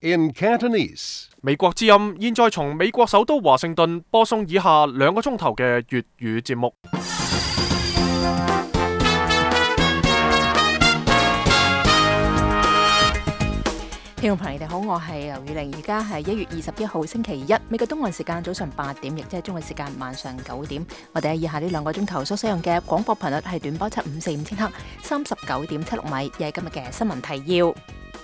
In Cantonese. 美國之音現在從美國首都華盛頓播送以下2個鐘頭嘅粵語節目。 聽眾朋友，你哋好，我係劉宇玲，而家係1月21號星期一，美國東岸時間早上8點，亦即係中國時間晚上9點。我哋喺以下呢2個鐘頭所使用嘅廣播頻率係短波7545千赫，39.76米，亦係今日嘅新聞提要。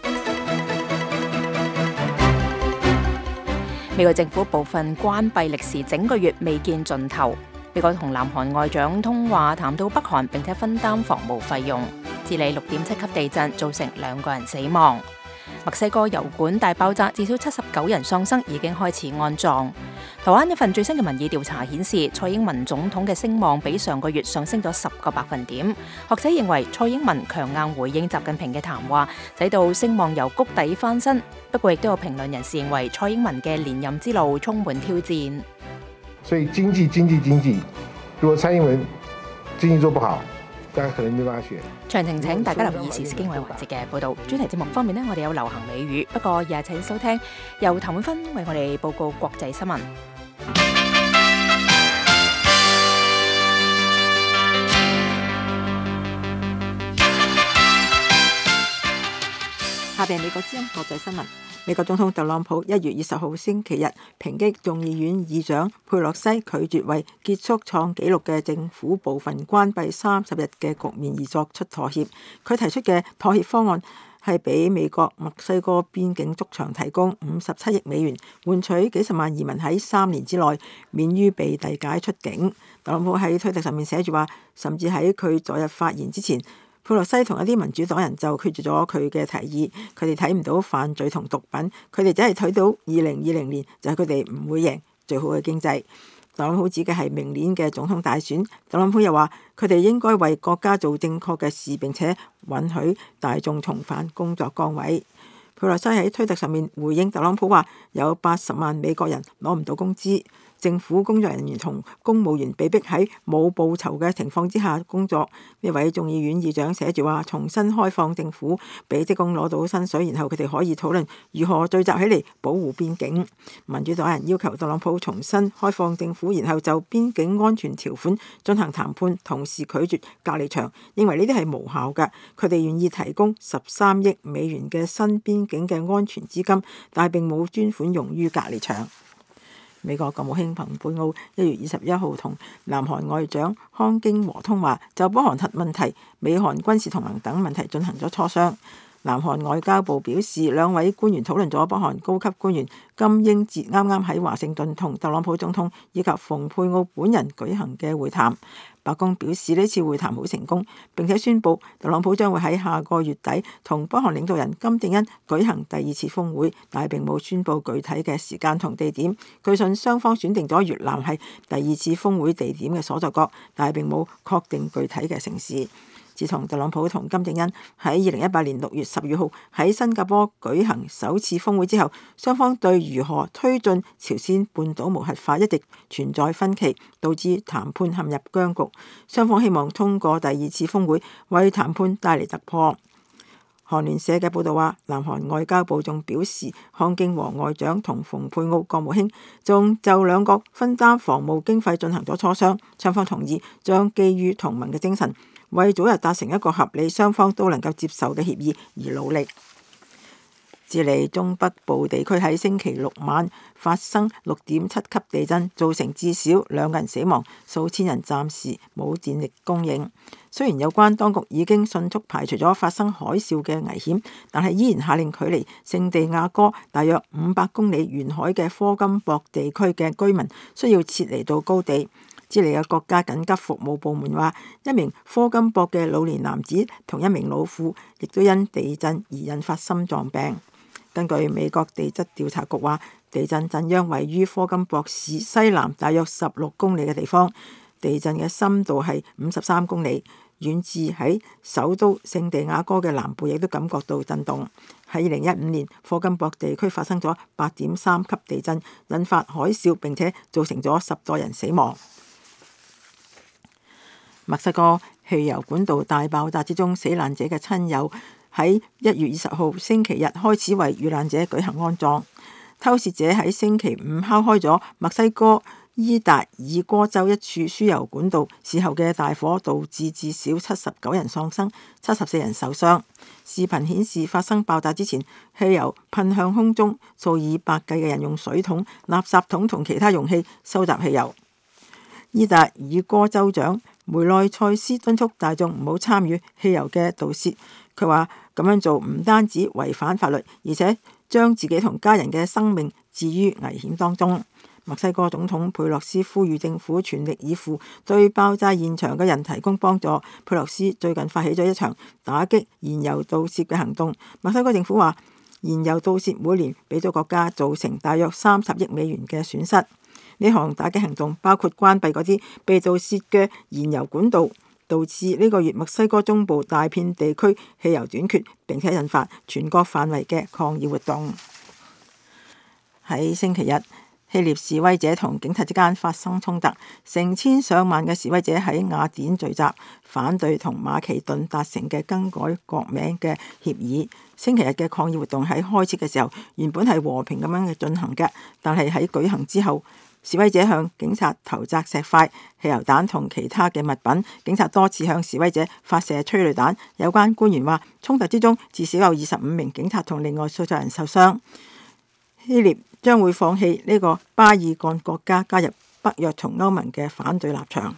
美國政府部分關閉歷時整個月未見盡頭。美國同南韓外長通話，談到北韓並且分擔防務費用。智利6.7級地震造成2個人死亡。墨西哥油管大爆炸，至少79人喪生，已經開始安葬。台灣一份最新嘅民意調查顯示，蔡英文總統嘅聲望比上個月上升咗10個百分點。學者認為蔡英文強硬回應習近平嘅談話，使到聲望由谷底翻身。不過亦都有評論人士認為蔡英文嘅連任之路充滿挑戰。 所以經濟，如果蔡英文經濟做不好，大家可能沒辦法選。 詳情請大家留意時事經緯環節嘅報導。主題節目方面呢，我哋有流行美語，不過也請收聽由譚永芬為我哋報告國際新聞。 下邊美國之音國際新聞。美國總統特朗普1月20號星期日抨擊眾議院議長佩洛西拒絕為結束創紀錄嘅政府部分關閉30日嘅局面而作出妥協。佢提出嘅妥協方案係俾美國墨西哥邊境築牆提供57億美元，換取幾十萬移民喺3年之內免於被遞解出境。特朗普喺推特上面寫住話，甚至喺佢昨日發言之前，佩洛西同一啲民主黨人就拒絕咗佢嘅提議。佢哋睇唔到犯罪同毒品，佢哋只係睇到2020年就係佢哋唔會贏最好嘅經濟。特朗普指嘅係明年嘅總統大選。特朗普又話佢哋應該為國家做正確嘅事，並且允許大眾重返工作崗位。佩洛西喺推特上面回應特朗普話，有80萬美國人攞唔到工資，政府工作人員同公務員被逼喺冇報酬嘅情況之下工作。呢位眾議院議長寫住話，重新開放政府，俾職工攞到薪水，然後佢哋可以討論如何聚集起嚟保護邊境。民主黨人要求特朗普重新開放政府，然後就邊境安全條款進行談判，同時拒絕隔離牆，認為呢啲係無效嘅。佢哋願意提供13億美元嘅新邊境嘅安全資金，但係並冇專款用於隔離牆。美國國務卿蓬佩奧1月21號同南韓外長康京和通話，就北韓核問題、美韓軍事同盟等問題進行咗磋商。南韓外交部表示，兩位官員討論咗北韓高級官員金英哲啱啱喺華盛頓同特朗普總統以及蓬佩奧本人舉行嘅會談。白宮表示呢次會談好成功，並且宣布特朗普將會喺下個月底同北韓領導人金正恩舉行第2次峰會，但係並冇宣布具體嘅時間同地點。據信雙方選定咗越南係第2次峰會地點嘅所在國，但係並冇確定具體嘅城市。自從特朗普同金正恩喺2018年6月12號喺新加坡舉行首次峰會之後，雙方對如何推進朝鮮半島無核化一直存在分歧，導致談判陷入僵局。雙方希望通過第2次峰會為談判帶嚟突破。韓聯社嘅報導話，南韓外交部仲表示，康京和外長同蓬佩奧國務卿仲就兩國分擔防務經費進行咗磋商，雙方同意將基於同盟嘅精神，為早日達成一個合理、雙方都能夠接受嘅協議而努力。智利中北部地區喺星期六晚發生6.7級地震，造成至少2個人死亡，數千人暫時冇電力供應。雖然有關當局已經迅速排除咗發生海嘯嘅危險，但係依然下令距離聖地亞哥大約500公里沿海嘅科金博地區嘅居民需要撤離到高地。智利嘅國家緊急服務部門話，一名科金博嘅老年男子同一名老婦亦都因地震而引發心臟病。根據美國地質調查局話，地震震央位於科金博市西南大約16公里嘅地方，地震嘅深度係53公里，遠至喺首都聖地亞哥嘅南部亦都感覺到震動。喺2015年，科金博地區發生咗8.3級地震，引發海嘯，並且造成咗10多人死亡。墨西哥汽油管道大爆炸之中，死難者嘅親友喺1月20號星期日開始為遇難者舉行安葬。偷竊者喺星期五敲開咗墨西哥伊達爾戈州一處輸油管道，事後嘅大火導致至少79人喪生，74人受傷。視頻顯示發生爆炸之前，汽油噴向空中，數以百計嘅人用水桶、垃圾桶同其他容器收集汽油。伊達爾戈州長梅內塞斯敦促大眾唔好參與汽油嘅盜竊。佢話咁樣做唔單止違反法律，而且將自己同家人嘅生命置於危險當中。墨西哥總統佩洛斯呼籲政府全力以赴對爆炸現場嘅人提供幫助。佩洛斯最近發起咗一場打擊燃油盜竊嘅行動。墨西哥政府話，燃油盜竊每年俾咗國家造成大約30億美元嘅損失。呢項打擊行動包括關閉嗰啲被盜竊嘅燃油管道，導致呢個月墨西哥中部大片地區汽油短缺，並且引發全國範圍嘅抗議活動。喺星期日，希臘示威者同警察之間發生衝突，成千上萬嘅示威者喺雅典聚集，反對同馬其頓達成嘅更改國名嘅協議。星期日嘅抗議活動喺開始嘅時候原本係和平咁樣嘅進行嘅，但係喺舉行之後，示威者向警察投擲石塊、汽油彈同其他嘅物品，警察多次向示威者發射催淚彈。有關官員話，衝突之中至少有25名警察同另外數十人受傷。希臘將會放棄呢個巴爾幹國家加入北約同歐盟嘅反對立場。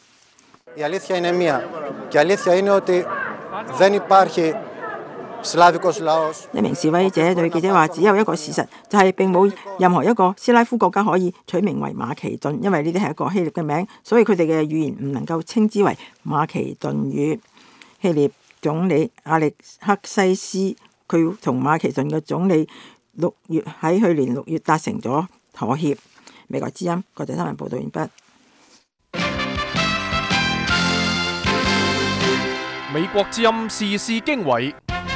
一名示威者對記者話，只有一個事實，就係並冇任何一個斯拉夫國家可以取名為馬其頓，因為呢啲係一個希臘嘅名，所以佢哋嘅語言唔能夠稱之為馬其頓語。希臘總理阿歷克西斯佢同馬其頓嘅總理喺去年6月達成咗妥協。美國之音國際新聞報道完畢。 美國之音時事經緯，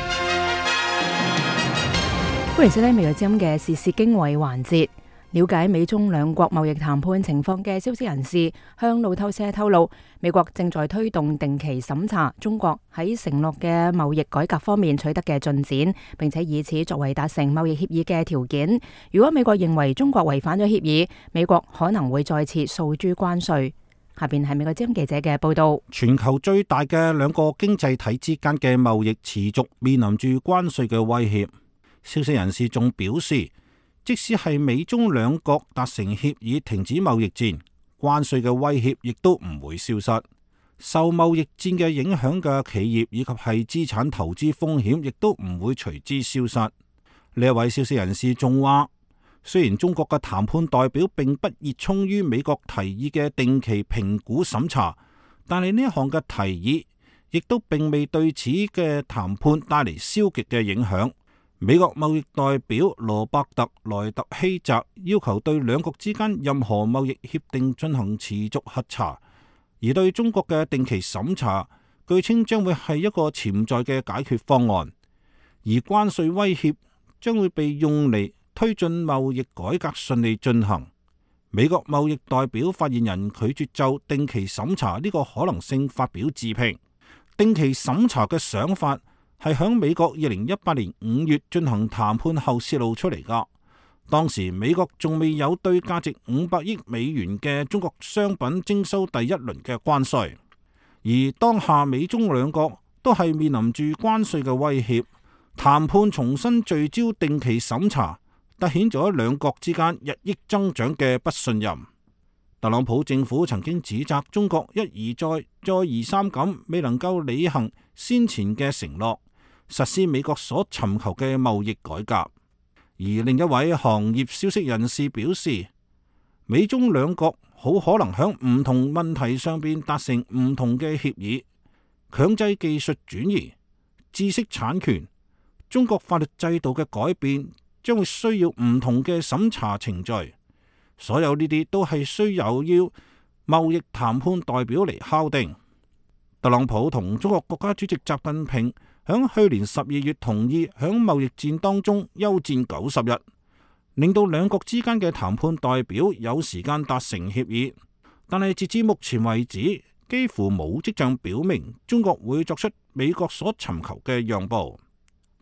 歡迎收聽美國之音嘅時事經緯環節。了解美中兩國貿易談判情況嘅消息人士向路透社透露，美國正在推動定期審查中國喺承諾嘅貿易改革方面取得嘅進展，並且以此作為達成貿易協議嘅條件。如果美國認為中國違反咗協議，美國可能會再次訴諸關稅。下邊係美國之音記者嘅報道。 全球最大嘅兩個經濟體之間嘅貿易持續面臨住關稅嘅威脅。消息人士仲表示，即使係美中兩國達成協議停止貿易戰，關稅嘅威脅亦都唔會消失。受貿易戰嘅影響嘅企業以及係資產投資風險亦都唔會隨之消失。呢一位消息人士仲話，雖然中國嘅談判代表並不熱衷於美國提議嘅定期評估審查，但係呢一項嘅提議亦都並未對此嘅談判帶嚟消極嘅影響。美國貿易代表羅伯特萊特希澤要求對兩國之間任何貿易協定進行持續核查，而對中國嘅定期審查據稱將會係一個潛在嘅解決方案，而關稅威脅將會被用嚟推進貿易改革順利進行。美國貿易代表發言人拒絕就定期審查呢個可能性發表置評。定期審查嘅想法係響美國2018年5月進行談判後泄露出嚟噶。當時美國仲未有對價值500億美元嘅中國商品徵收第一輪嘅關稅，而當下美中兩國都係面臨住關稅嘅威脅，談判重新聚焦定期審查，凸顯咗兩國之間日益增長嘅不信任。特朗普政府曾經指責中國一而再、再而三咁未能夠履行先前嘅承諾，實施美國所尋求嘅貿易改革。而另一位行業消息人士表示，美中兩國好可能喺唔同問題上邊達成唔同嘅協議，強制技術轉移、知識產權、中國法律制度嘅改變將會需要唔同嘅審查程序。所有呢啲都係需要貿易談判代表嚟敲定。特朗普同中國國家主席習近平響去年12月同意響貿易戰當中休戰90日，令到兩國之間嘅談判代表有時間達成協議。但係截至目前為止，幾乎冇跡象表明中國會作出美國所尋求嘅讓步。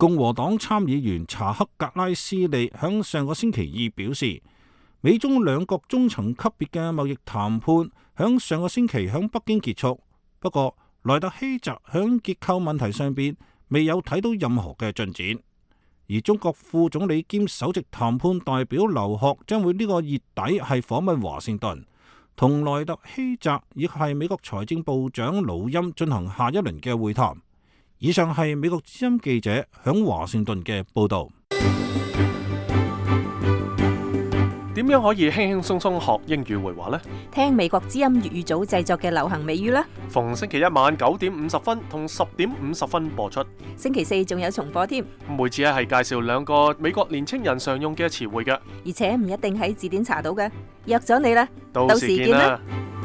共和黨參議員查克格拉斯利響上個星期二表示，美中兩國中層級別嘅貿易談判響上個星期響北京結束，不過萊特希澤響結構問題上邊未有睇到任何嘅進展。而中國副總理兼首席談判代表劉鶴將會呢個月底係訪問華盛頓，同萊特希澤以及係美國財政部長魯欽進行下一輪嘅會談。以上係美國之音記者響華盛頓嘅報道。 點樣可以輕輕鬆鬆學英語會話呢？ 聽美國之音粵語組製作嘅流行美語啦。 逢星期一晚9:50同10:50播出。 星期四仲有重播添。 每次係介紹2個美國年青人常用嘅詞彙嘅， 而且唔一定喺字典查到嘅。約咗你啦， 到時見啦。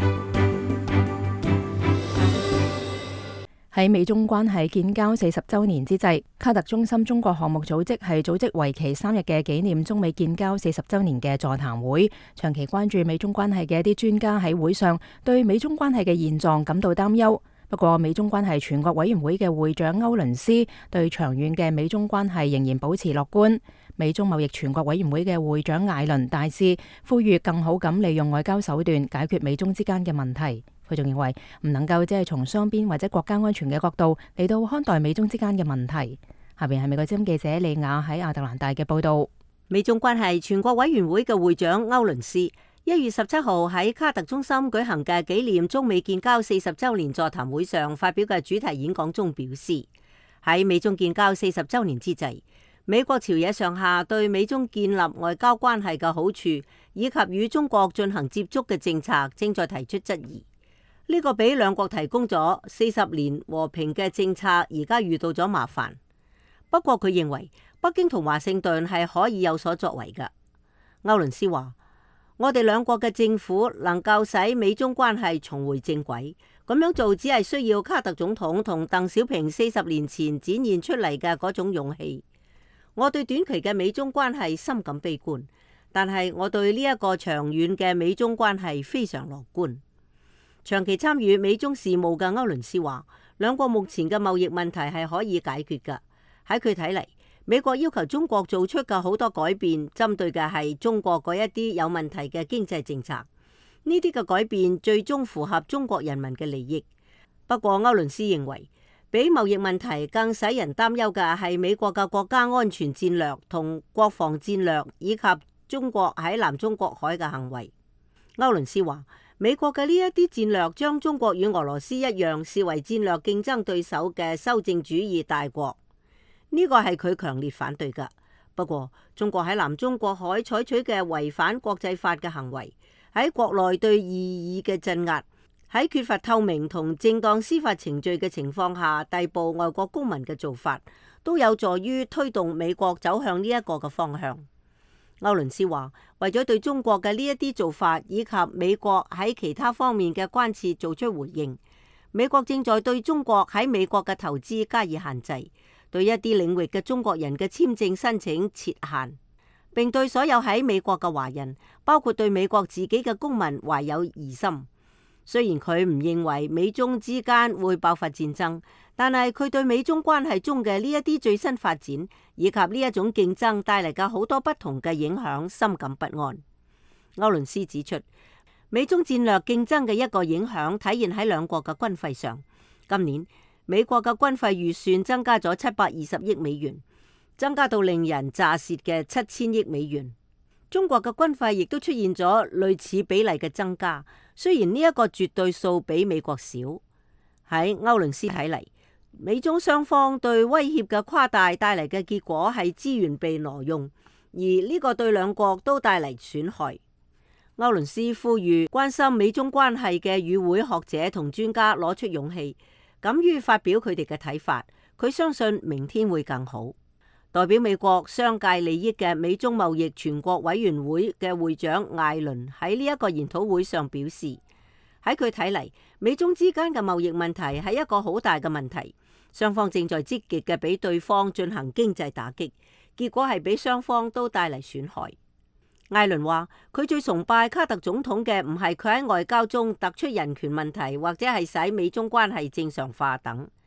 喺美中關係建交40週年之際，卡特中心中國項目組織係組織為期3日嘅紀念中美建交40週年嘅座談會。長期關注美中關係嘅一啲專家喺會上對美中關係嘅現狀感到擔憂。不過，美中關係全國委員會嘅會長歐倫斯對長遠嘅美中關係仍然保持樂觀。美中貿易全國委員會嘅會長艾倫大使呼籲更好咁利用外交手段解決美中之間嘅問題。佢仲認為唔能夠只係從雙邊或者國家安全嘅角度嚟到看待美中之間嘅問題。下邊係美國之音記者李雅喺亞特蘭大嘅報道。 美中關係全國委員會嘅會長歐倫斯1月17號喺卡特中心舉行嘅紀念中美建交40週年座談會上發表嘅主題演講中表示，喺美中建交40週年之際，美國朝野上下對美中建立外交關係嘅好處以及與中國進行接觸嘅政策正在提出質疑。呢個俾兩國提供咗40年和平嘅政策，而家遇到咗麻煩。不過佢認為北京同華盛頓係可以有所作為嘅。歐倫斯話：我哋兩國嘅政府能夠使美中關係重回正軌，咁樣做只係需要卡特總統同鄧小平40年前展現出嚟嘅嗰種勇氣。我對短期嘅美中關係深感悲觀，但係我對呢一個長遠嘅美中關係非常樂觀。長期參與美中事務嘅歐倫斯話，兩國目前嘅貿易問題係可以解決㗎。喺佢睇嚟，美國要求中國做出嘅好多改變，針對嘅係中國嗰一啲有問題嘅經濟政策。呢啲嘅改變最終符合中國人民嘅利益。不過歐倫斯認為，比貿易問題更使人擔憂嘅係美國嘅國家安全戰略同國防戰略，以及中國喺南中國海嘅行為。歐倫斯話，美國嘅呢一啲戰略將中國與俄羅斯一樣視為戰略競爭對手嘅修正主義大國，呢個係佢強烈反對㗎。不過，中國喺南中國海採取嘅違反國際法嘅行為，喺國內對異議嘅鎮壓，喺缺乏透明同正當司法程序嘅情況下逮捕外國公民嘅做法，都有助於推動美國走向呢一個嘅方向。歐倫斯話，為咗對中國嘅呢一啲做法以及美國喺其他方面嘅關切做出回應，美國正在對中國喺美國嘅投資加以限制，對一啲領域嘅中國人嘅簽證申請設限，並對所有喺美國嘅華人，包括對美國自己嘅公民懷有疑心。雖然佢唔認為美中之間會爆發戰爭，但係佢對美中關係中嘅呢一啲最新發展以及呢一種競爭帶嚟嘅好多不同嘅影響深感不安。歐倫斯指出，美中戰略競爭嘅一個影響體現喺兩國嘅軍費上。今年美國嘅軍費預算增加咗720億美元，增加到令人咋舌嘅7000億美元。中國嘅軍費亦都出現咗類似比例嘅增加，雖然呢一個絕對數比美國少。喺歐倫斯睇嚟，美中雙方對威脅嘅誇大帶嚟嘅結果係資源被挪用，而呢個對兩國都帶嚟損害。歐倫斯呼籲關心美中關係嘅與會學者同專家攞出勇氣，敢於發表佢哋嘅睇法。佢相信明天會更好。代表美國商界利益嘅美中貿易全國委員會嘅會長艾倫喺呢一個研討會上表示，喺佢睇嚟，美中之間嘅貿易問題係一個好大嘅問題，雙方正在積極嘅俾對方進行經濟打擊，結果係俾雙方都帶嚟損害。艾倫話，佢最崇拜卡特總統嘅唔係佢喺外交中突出人權問題，或者係使美中關係正常化等，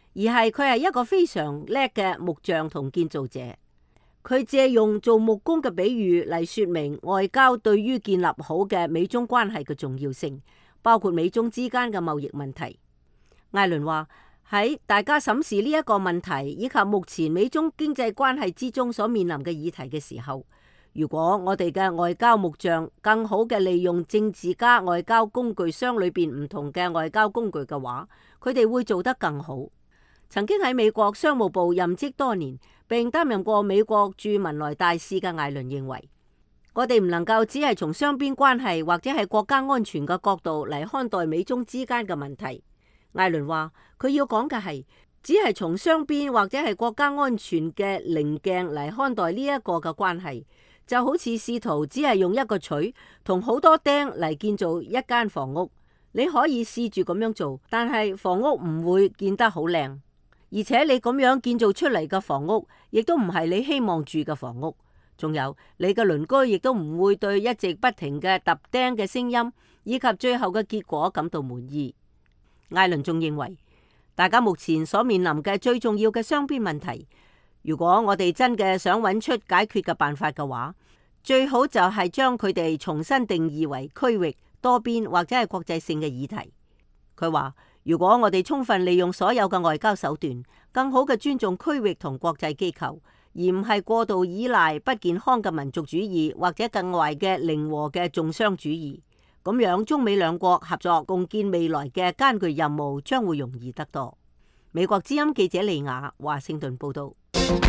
而係佢係一個非常叻嘅木匠同建造者。佢借用做木工嘅比喻嚟說明外交對於建立好嘅美中關係嘅重要性，包括美中之間嘅貿易問題。艾倫話，喺大家審視呢一個問題以及目前美中經濟關係之中所面臨嘅議題嘅時候，如果我哋嘅外交木匠更好嘅利用政治家外交工具箱裏邊唔同嘅外交工具嘅話，佢哋會做得更好。曾經喺美國商務部任職多年，並擔任過美國駐文萊大使嘅艾倫認為，我哋唔能夠只係從雙邊關係或者係國家安全嘅角度嚟看待美中之間嘅問題。艾倫話，佢要講嘅係只係從雙邊或者係國家安全嘅棱鏡嚟看待呢一個嘅關係，就好似試圖只係用一個錘同好多釘嚟建造一間房屋。你可以試住咁樣做，但係房屋唔會建得好靚。而且你咁樣建造出嚟嘅房屋，亦都唔係你希望住嘅房屋。仲有你嘅鄰居亦都唔會對一直不停嘅揼釘嘅聲音，以及最後嘅結果感到滿意。艾倫仲認為，大家目前所面臨嘅最重要嘅雙邊問題，如果我哋真嘅想揾出解決嘅辦法嘅話，最好就係將佢哋重新定義為區域、多邊或者係國際性嘅議題。佢話，如果我哋充分利用所有嘅外交手段，更好嘅尊重區域同國際機構，而唔係過度依賴不健康嘅民族主義或者更壞嘅零和嘅重商主義，咁樣中美兩國合作共建未來嘅艱巨任務將會容易得多。美國之音記者利雅華盛頓報道。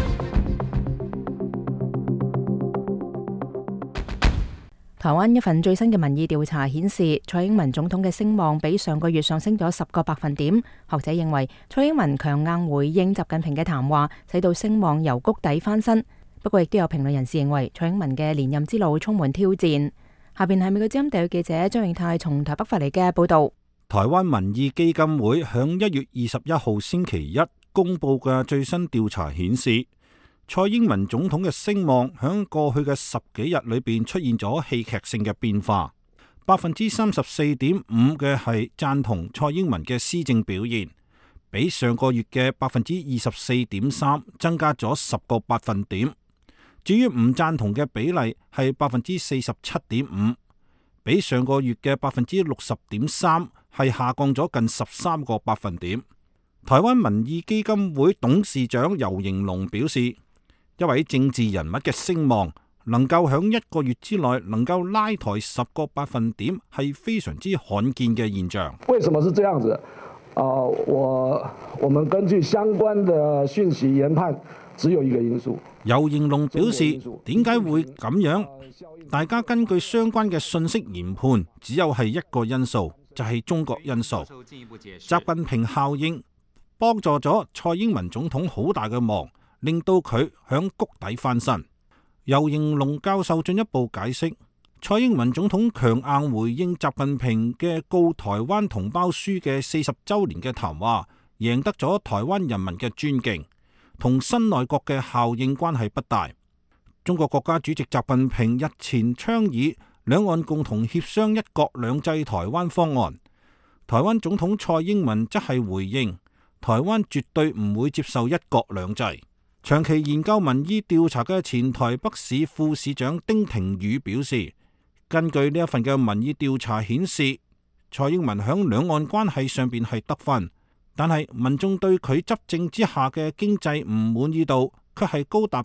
台灣一份最新嘅民意調查顯示，蔡英文總統嘅聲望比上個月上升咗10個百分點。學者認為，蔡英文強硬回應習近平嘅談話，使到聲望由谷底翻身。不過，亦都有評論人士認為，蔡英文嘅連任之路充滿挑戰。下邊係美國之音特約記者張永泰從台北發嚟嘅報道。 台灣民意基金會響1月21號星期一公布嘅最新調查顯示，蔡英文總統嘅聲望響過去嘅10幾日裏邊出現咗戲劇性嘅變化，34.5%嘅係贊同蔡英文嘅施政表現，比上個月嘅24.3%增加咗10個百分點。至於唔贊同嘅比例係47.5%，比上個月嘅60.3%係下降咗近13個百分點。台灣民意基金會董事長游盈隆表示，一位政治人物嘅聲望能夠響1個月之內能夠拉抬10個百分點，係非常之罕見嘅現象。 為什麼是這樣子？我們根據相關的訊息研判，只有一個因素。 游盈隆表示，點解會咁樣？大家根據相關嘅信息研判，只有係一個因素，就係中國因素。習近平效應幫助咗蔡英文總統好大嘅忙，令到佢響谷底翻身。游盈隆教授進一步解釋，蔡英文總統強硬回應習近平嘅告台灣同胞書嘅40週年嘅談話，贏得咗台灣人民嘅尊敬，同新內閣嘅效應關係不大。中國國家主席習近平日前倡議兩岸共同協商一國兩制台灣方案，台灣總統蔡英文則係回應，台灣絕對唔會接受一國兩制。長期研究民意調查嘅前台北市副市長丁廷宇表示，根據呢一份嘅民意調查顯示，蔡英文響兩岸關係上邊係得分，但係民眾對佢執政之下嘅經濟唔滿意度卻係高達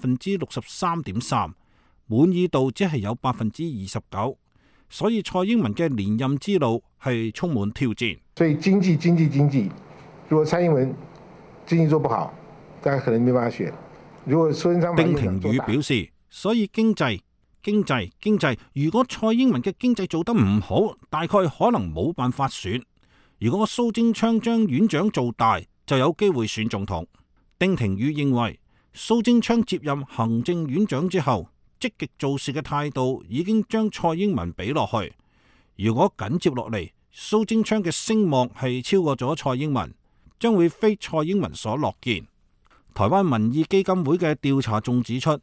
63.3%，滿意度只係有29%，所以蔡英文嘅連任之路係充滿挑戰。 所以經濟，如果蔡英文經濟做不好，大家可能沒辦法選。如果丁廷宇表示，所以經濟，如果蔡英文嘅經濟做得唔好，大概可能冇辦法選。如果蘇貞昌將院長做大，就有機會選總統。丁廷宇認為，蘇貞昌接任行政院長之後，積極做事嘅態度已經將蔡英文比落去。如果緊接落嚟，蘇貞昌嘅聲望係超過咗蔡英文，將會非蔡英文所樂見。台灣民意基金會嘅調查仲指出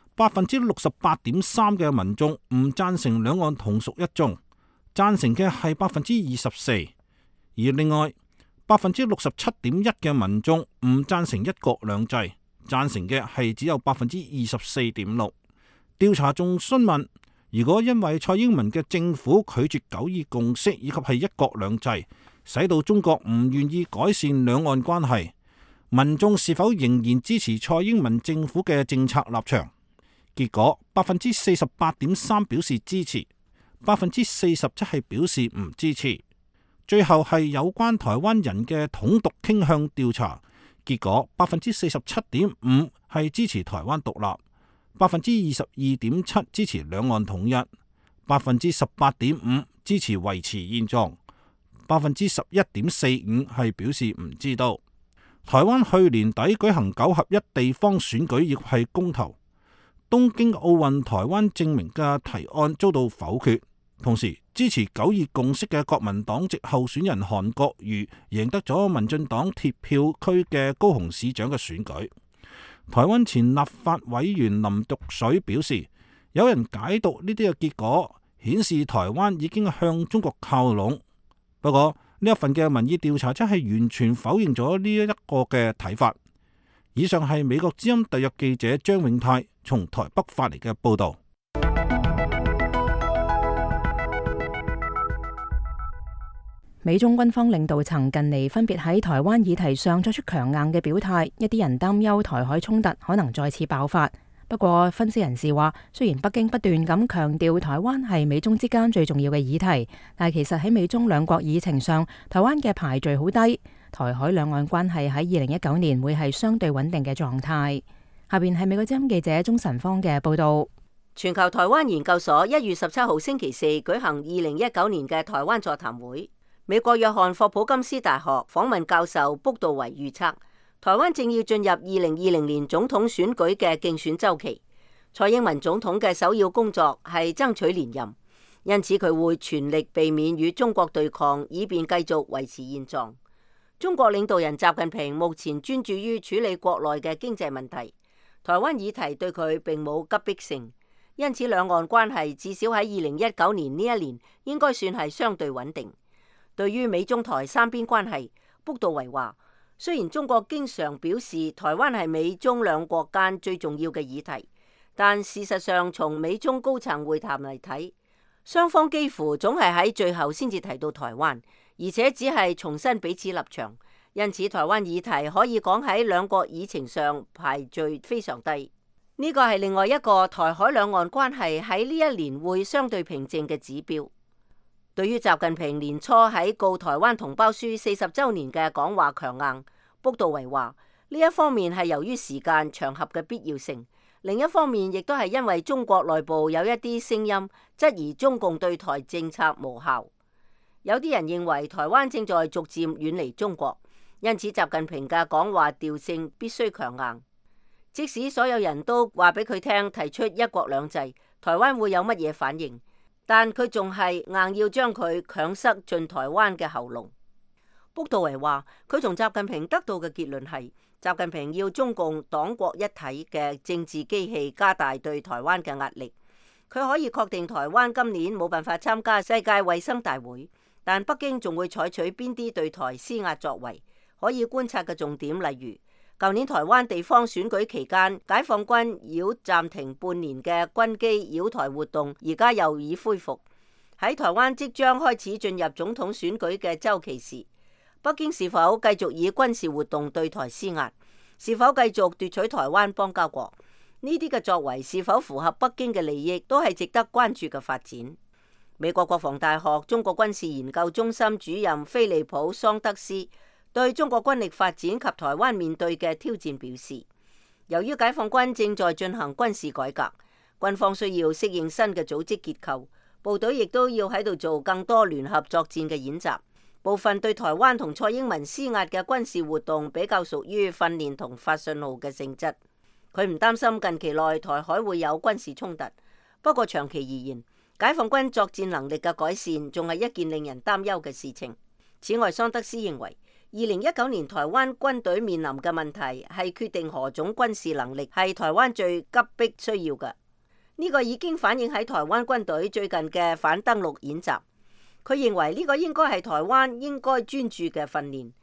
，68.3%嘅民眾唔贊成兩岸同屬一中，贊成嘅係24%，而另外 67.1% 嘅民眾唔贊成一國兩制，贊成嘅係只有24.6%。調查仲詢問，如果因為蔡英文嘅政府拒絕九二共識以及係一國兩制，使到中國唔願意改善兩岸關係，民眾是否仍然支持蔡英文政府嘅政策立場？結果48.3% 表示支持，47%係表示唔支持。最後係有關台灣人嘅統獨傾向調查，結果47.5% 係支持台灣獨立，22.7% 支持兩岸統一，18.5% 支持維持現狀，11.45% 係表示唔知道。台灣去年底舉行9合1地方選舉，亦係公投。東京奧運台灣證明嘅提案遭到否決，同時支持九二共識嘅國民黨籍候選人韓國瑜贏得咗民進黨鐵票區嘅高雄市長嘅選舉。台灣前立法委員林獨水表示，有人解讀呢啲嘅結果，顯示台灣已經向中國靠攏。不過呢一份嘅民意調查真係完全否認咗呢一個嘅睇法。以上係美國之音特約記者張永泰從台北發嚟嘅報道。 美中軍方領導層近嚟分別喺台灣議題上作出強硬嘅表態，一啲人擔憂台海衝突可能再次爆發。不過分析人士話，雖然北京不斷咁強調台灣係美中之間最重要嘅議題，但其實喺美中兩國議程上，台灣嘅排序好低。台海兩岸關係喺2019年會係相對穩定嘅狀態。下邊係美國之音記者鍾晨芳嘅報道。 全球台灣研究所1月17號星期四舉行2019年嘅台灣座談會。美國約翰霍普金斯大學訪問教授卜道維預測，台灣正要進入2020年總統選舉嘅競選週期。蔡英文總統嘅首要工作係爭取連任，因此佢會全力避免與中國對抗，以便繼續維持現狀。中國領導人習近平目前專注於處理國內嘅經濟問題，台灣議題對佢並冇急迫性，因此兩岸關係至少喺2019年呢一年應該算係相對穩定。對於美中台三邊關係，卜道維話，雖然中國經常表示台灣係美中兩國間最重要嘅議題，但事實上從美中高層會談嚟睇，雙方幾乎總係喺最後先至提到台灣，而且只係重申彼此立場。因此台灣議題可以講喺兩國議程上排序非常低。呢個係另外一個台海兩岸關係喺呢一年會相對平靜嘅指標。對於習近平年初喺告台灣同胞書40週年嘅講話強硬，卜道維話呢一方面係由於時間場合嘅必要性，另一方面亦都係因為中國內部有一啲聲音質疑中共對台政策無效。有啲人認為台灣正在逐漸遠離中國，因此習近平嘅講話調性必須強硬。即使所有人都話俾佢聽提出一國兩制，台灣會有乜嘢反應？但佢仲係硬要將佢強塞進台灣嘅喉嚨。卜道維話，佢從習近平得到嘅結論係，習近平要中共黨國一體嘅政治機器加大對台灣嘅壓力。佢可以確定台灣今年冇辦法參加世界衛生大會，但北京仲會採取邊啲對台施壓作為？可以觀察嘅重點，例如舊年台灣地方選舉期間，解放軍繞暫停半年嘅軍機繞台活動，而家又已恢復。喺台灣即將開始進入總統選舉嘅週期時，北京是否繼續以軍事活動對台施壓？是否繼續奪取台灣邦交國？呢啲嘅作為是否符合北京嘅利益，都係值得關注嘅發展。美國國防大學中國軍事研究中心主任菲利普桑德斯對中國軍力發展及台灣面對嘅挑戰表示，由於解放軍正在進行軍事改革，軍方需要適應新嘅組織結構，部隊亦都要喺度做更多聯合作戰嘅演習。部分對台灣同蔡英文施壓嘅軍事活動比較屬於訓練同發信號嘅性質。佢唔擔心近期內台海會有軍事衝突，不過長期而言，解放軍作戰能力嘅改善仲係一件令人擔憂嘅事情。此外，桑德斯認為2019年台灣軍隊面臨嘅問題係決定何種軍事能力係台灣最急迫需要嘅。呢個已經反映喺台灣軍隊最近嘅反登陸演習。佢認為呢個應該係台灣應該專注嘅訓練。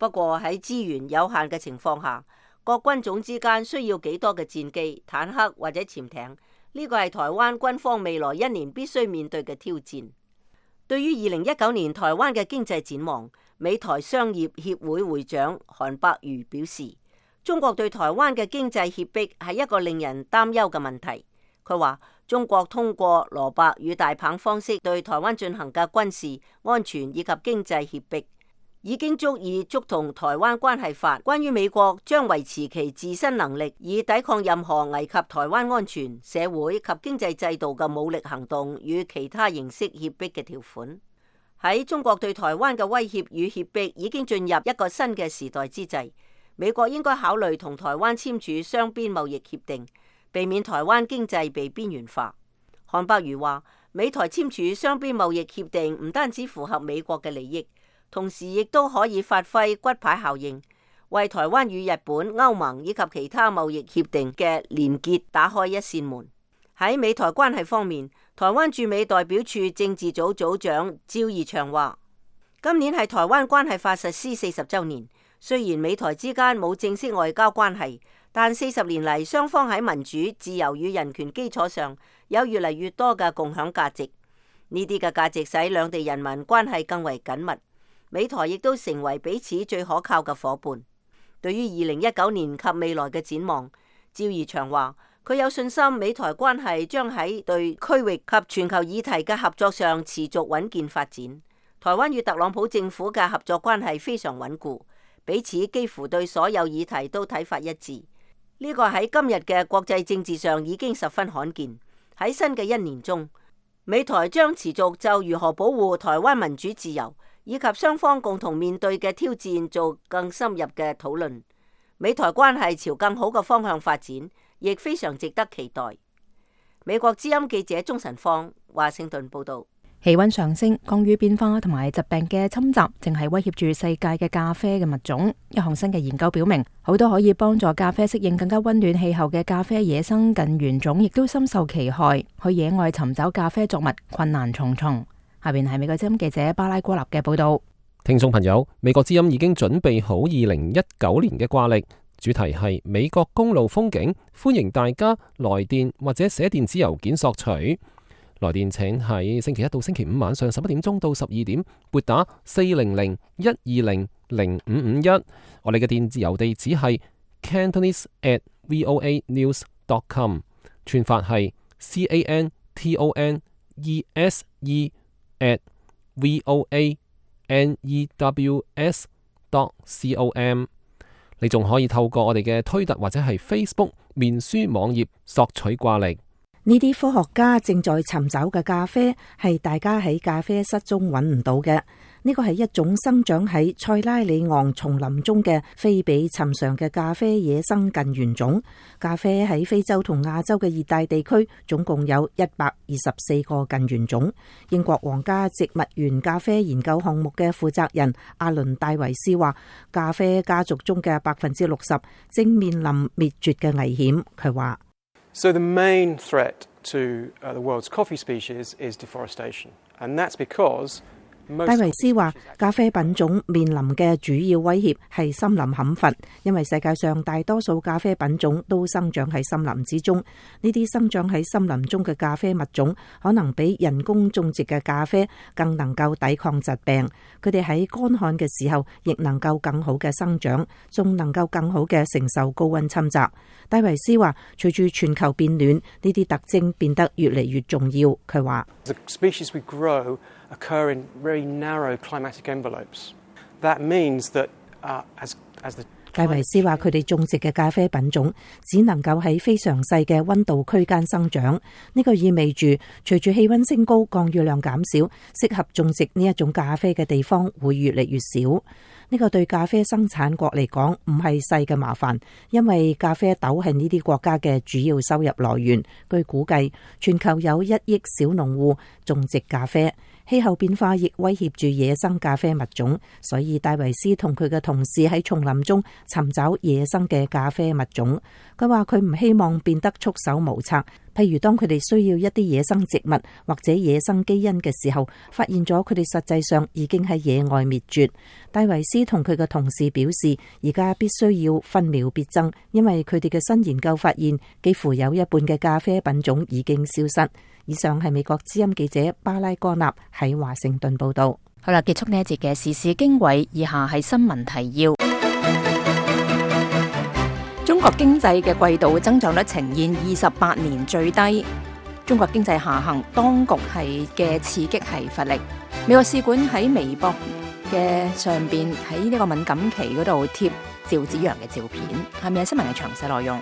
不過喺資源有限嘅情況下，各軍種之間需要幾多嘅戰機、坦克或者潛艇，呢個係台灣軍方未來1年必須面對嘅挑戰。對於2019年台灣嘅經濟展望，美台商業協會會長韓伯瑜表示，中國對台灣嘅經濟脅迫係一個令人擔憂嘅問題。佢話中國通過蘿蔔與大棒方式對台灣進行嘅軍事、安全以及經濟脅迫，已經足以觸動台灣關係法關於美國將維持其自身能力以抵抗任何危及台灣安全、社會及經濟制度嘅武力行動與其他形式脅迫嘅條款。喺中國對台灣嘅威脅與脅迫已經進入一個新嘅時代之際，美國應該考慮同台灣簽署雙邊貿易協定，避免台灣經濟被邊緣化。韓伯瑜話，美台簽署雙邊貿易協定唔單止符合美國嘅利益，同時亦都可以發揮骨牌效應，為台灣與日本、歐盟以及其他貿易協定嘅連結打開一扇門。喺美台關係方面，台灣駐美代表處政治組組長趙怡翔話，今年係台灣關係法實施40週年，雖然美台之間冇正式外交關係，但40年嚟，雙方喺民主、自由與人權基礎上有越嚟越多嘅共享價值。呢啲嘅價值使兩地人民關係更為緊密，美台亦都成為彼此最可靠嘅夥伴。對於2019年及未來嘅展望，趙怡翔話，佢有信心美台關係將喺對區域及全球議題嘅合作上持續穩健發展。台灣與特朗普政府嘅合作關係非常穩固，彼此幾乎對所有議題都睇法一致。呢個喺今日嘅國際政治上已經十分罕見。喺新嘅1年中，美台將持續就如何保護台灣民主自由以及雙方共同面對嘅挑戰做更深入嘅討論。美台關係朝更好嘅方向發展，亦非常值得期待。美國之音記者鍾晨芳，華盛頓報道。 氣溫上升、降雨變化同埋疾病嘅侵襲，正係威脅住世界嘅咖啡嘅物種。一項新嘅研究表明，好多可以幫助咖啡適應更加溫暖氣候嘅咖啡野生近緣種，亦都深受其害。去野外尋找咖啡作物困難重重。下邊係美國之音記者巴拉戈納嘅報道。 聽眾朋友，美國之音已經準備好2019年嘅掛曆，主題係美國公路風景，歡迎大家來電或者寫電子郵件索取。來電請喺星期一到星期五晚上11點鐘到12點撥打400-120-0551。我哋嘅電子郵地址係 cantonese@voanews.com， 串法係 cantonese@voanews.com。你仲可以透過我哋嘅推特或者係 Facebook 面書網頁索取掛曆。 呢啲科學家正在尋找嘅咖啡係大家喺咖啡室中揾唔到嘅。呢個係一種生長喺塞拉利昂叢林中嘅非比尋常嘅咖啡野生近緣種。咖啡喺非洲同亞洲嘅熱帶地區總共有124個近緣種。英國皇家植物園咖啡研究項目嘅負責人阿倫戴維斯話，咖啡家族中嘅60%正面臨滅絕嘅危險。佢話 So the main threat to the world's coffee species is deforestation, and that's because 戴維斯話，咖啡品種面臨嘅主要威脅係森林砍伐，因為世界上大多數咖啡品種都生長喺森林之中。呢啲生長喺森林中嘅咖啡物種，可能比人工種植嘅咖啡更能夠抵抗疾病。佢哋喺乾旱嘅時候，亦能夠更好嘅生長，仲能夠更好嘅承受高溫侵襲。戴維斯話，隨住全球變暖，呢啲特徵變得越嚟越重要。佢話 The species we grow occur in very narrow climatic envelopes. That means that as the 戴維斯話，佢哋種植嘅咖啡品種只能夠喺非常細嘅溫度區間生長。呢個意味住，隨住氣溫升高，降雨量減少，適合種植呢一種咖啡嘅地方會越嚟越少。呢個對咖啡生產國嚟講唔係細嘅麻煩，因為咖啡豆係呢啲國家嘅主要收入來源。據估計，全球有1億小農戶種植咖啡。氣候變化亦威脅住野生咖啡物種，所以戴維斯同佢嘅同事喺叢林中尋找野生嘅咖啡物種。佢話佢唔希望變得束手無策， 譬如當佢哋需要一啲野生植物或者野生基因嘅時候，發現咗佢哋實際上已經喺野外滅絕。戴維斯同佢嘅同事表示，而家必須要分秒必爭，因為佢哋嘅新研究發現，幾乎有一半嘅咖啡品種已經消失。以上係美國之音記者巴拉哥納喺華盛頓報道。 好啦，結束呢一節嘅時事經緯，以下係新聞提要。中國經濟嘅季度增長率呈現28年最低。中國經濟下行，當局嘅刺激係乏力。美國使館喺微博嘅上邊喺呢個敏感期嗰度貼趙紫陽嘅照片。下面係新聞嘅詳細內容。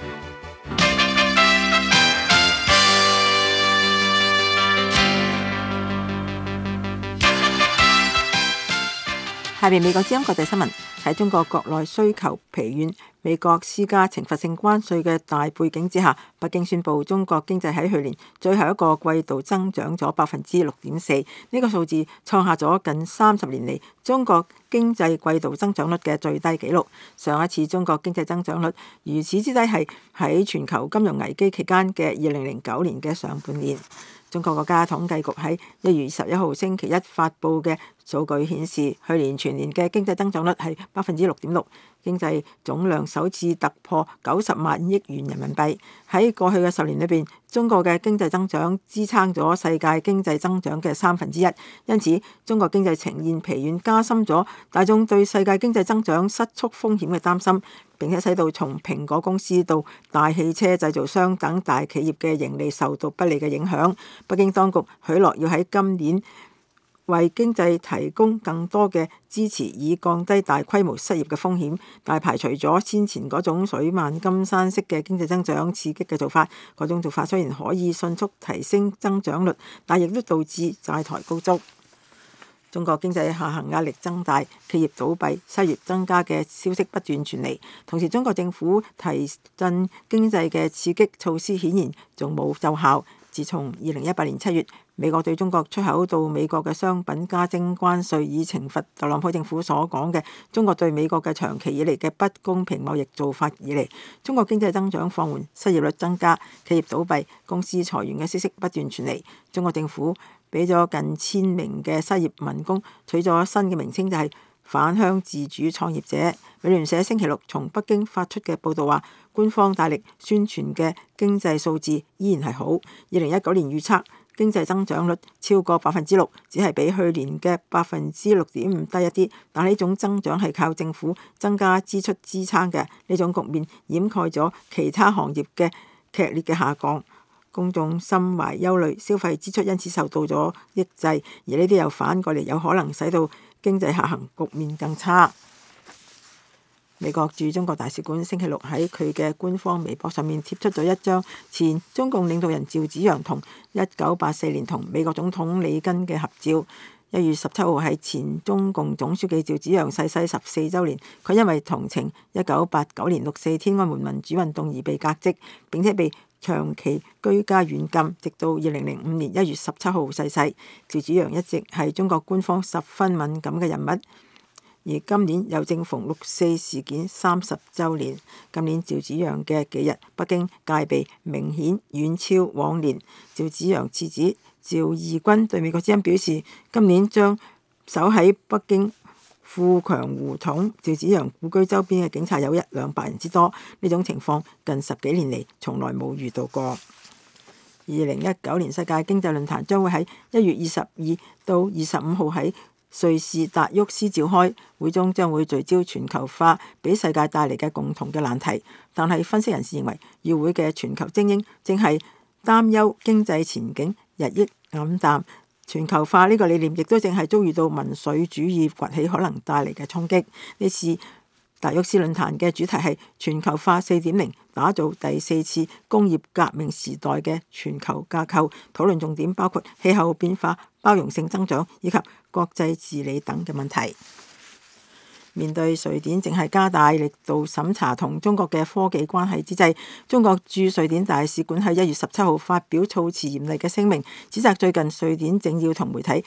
下面美國之音國際新聞。喺中國國內需求疲軟，美國施加懲罰性關稅嘅大背景之下，北京宣布中國經濟喺去年最後一個季度增長咗6.4%，呢個數字創下咗近30年嚟中國經濟季度增長率嘅最低紀錄。上一次中國經濟增長率如此之低係喺全球金融危機期間嘅2009年嘅上半年。中國國家統計局喺1月21號星期一發布嘅數據顯示，去年全年嘅經濟增長率係6.6%，經濟總量首次突破90萬億元人民幣。喺過去嘅10年裏邊，中國嘅經濟增長支撐咗世界經濟增長嘅1/3，因此中國經濟呈現疲軟，加深咗大眾對世界經濟增長失速風險嘅擔心，並且使到從蘋果公司到大汽車製造商等大企業嘅盈利受到不利嘅影響。北京當局許諾要喺今年為經濟提供更多嘅支持，以降低大規模失業嘅風險，但排除咗先前嗰種水漫金山式嘅經濟增長刺激嘅做法。嗰種做法雖然可以迅速提升增長率，但亦都導致債台高築。中國經濟下行壓力增大，企業倒閉、失業增加嘅消息不斷傳嚟。同時，中國政府提振經濟嘅刺激措施顯然仲冇奏效。自從2018年7月，美國對中國出口到美國嘅商品加徵關稅，以懲罰特朗普政府所講嘅中國對美國嘅長期以嚟嘅不公平貿易做法以嚟，中國經濟增長放緩，失業率增加，企業倒閉、公司裁員嘅消息不斷傳嚟。中國政府俾咗近1000名嘅失業民工取咗新嘅名稱，就係返鄉自主創業者。美聯社星期六從北京發出嘅報導話，官方大力宣傳嘅經濟數字依然係好。2019年預測經濟增長率超過6%，只係比去年嘅6.5%低一啲。但呢種增長係靠政府增加支出支撐嘅，呢種局面掩蓋咗其他行業嘅劇烈嘅下降。公眾心懷憂慮，消費支出因此受到咗抑制，而呢啲又反過嚟有可能使到經濟下行局面更差。美國駐中國大使館星期六喺佢嘅官方微博上面貼出咗一張前中共領導人趙紫陽同1984年同美國總統里根嘅合照。1月17號係前中共總書記趙紫陽逝世14週年，佢因為同情1989年6.4天安門民主運動而被革職，並且被長期居家軟禁，直到2005年1月17號逝世。趙紫陽一直係中國官方十分敏感嘅人物。而今年又正逢6.4事件30週年，今年趙紫陽嘅忌日，北京戒備明顯遠超往年。趙紫陽次子趙義軍對美國之音表示，今年將守喺北京富強胡同趙紫陽故居周邊嘅警察有100-200人之多，呢種情況近10幾年嚟從來冇遇到過。2019年世界經濟論壇將會喺1月22到25號喺瑞士達沃斯召開，會中將會聚焦全球化俾世界帶嚟嘅共同嘅難題。但係分析人士認為，與會嘅全球精英正係擔憂經濟前景日益黯淡，全球化呢個理念亦都正係遭遇到民粹主義崛起可能帶嚟嘅衝擊。呢次達沃斯論壇嘅主題係全球化4.0，打造第4次工業革命時代嘅全球架構。討論重點包括氣候變化、包容性增長以及國際治理等嘅問題。面對瑞典正係加大力度審查同中國嘅科技關係之際，中國駐瑞典大使館喺1月17號發表措辭嚴厲嘅聲明，指責最近瑞典政要同媒體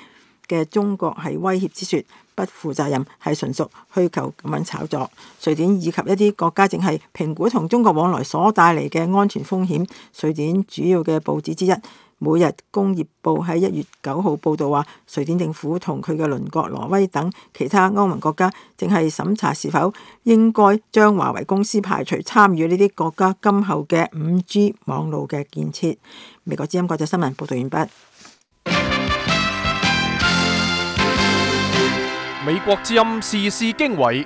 嘅中國係威脅之說不負責任，係純屬虛構咁樣炒作。瑞典以及一啲國家正係評估同中國往來所帶嚟嘅安全風險。瑞典主要嘅報紙之一每日工業報喺1月9號報導話，瑞典政府同佢嘅鄰國挪威等其他歐盟國家正係審查是否應該將華為公司排除參與呢啲國家今後嘅5G 網路嘅建設。美國之音國際新聞報導完畢。 美國之音時事經緯。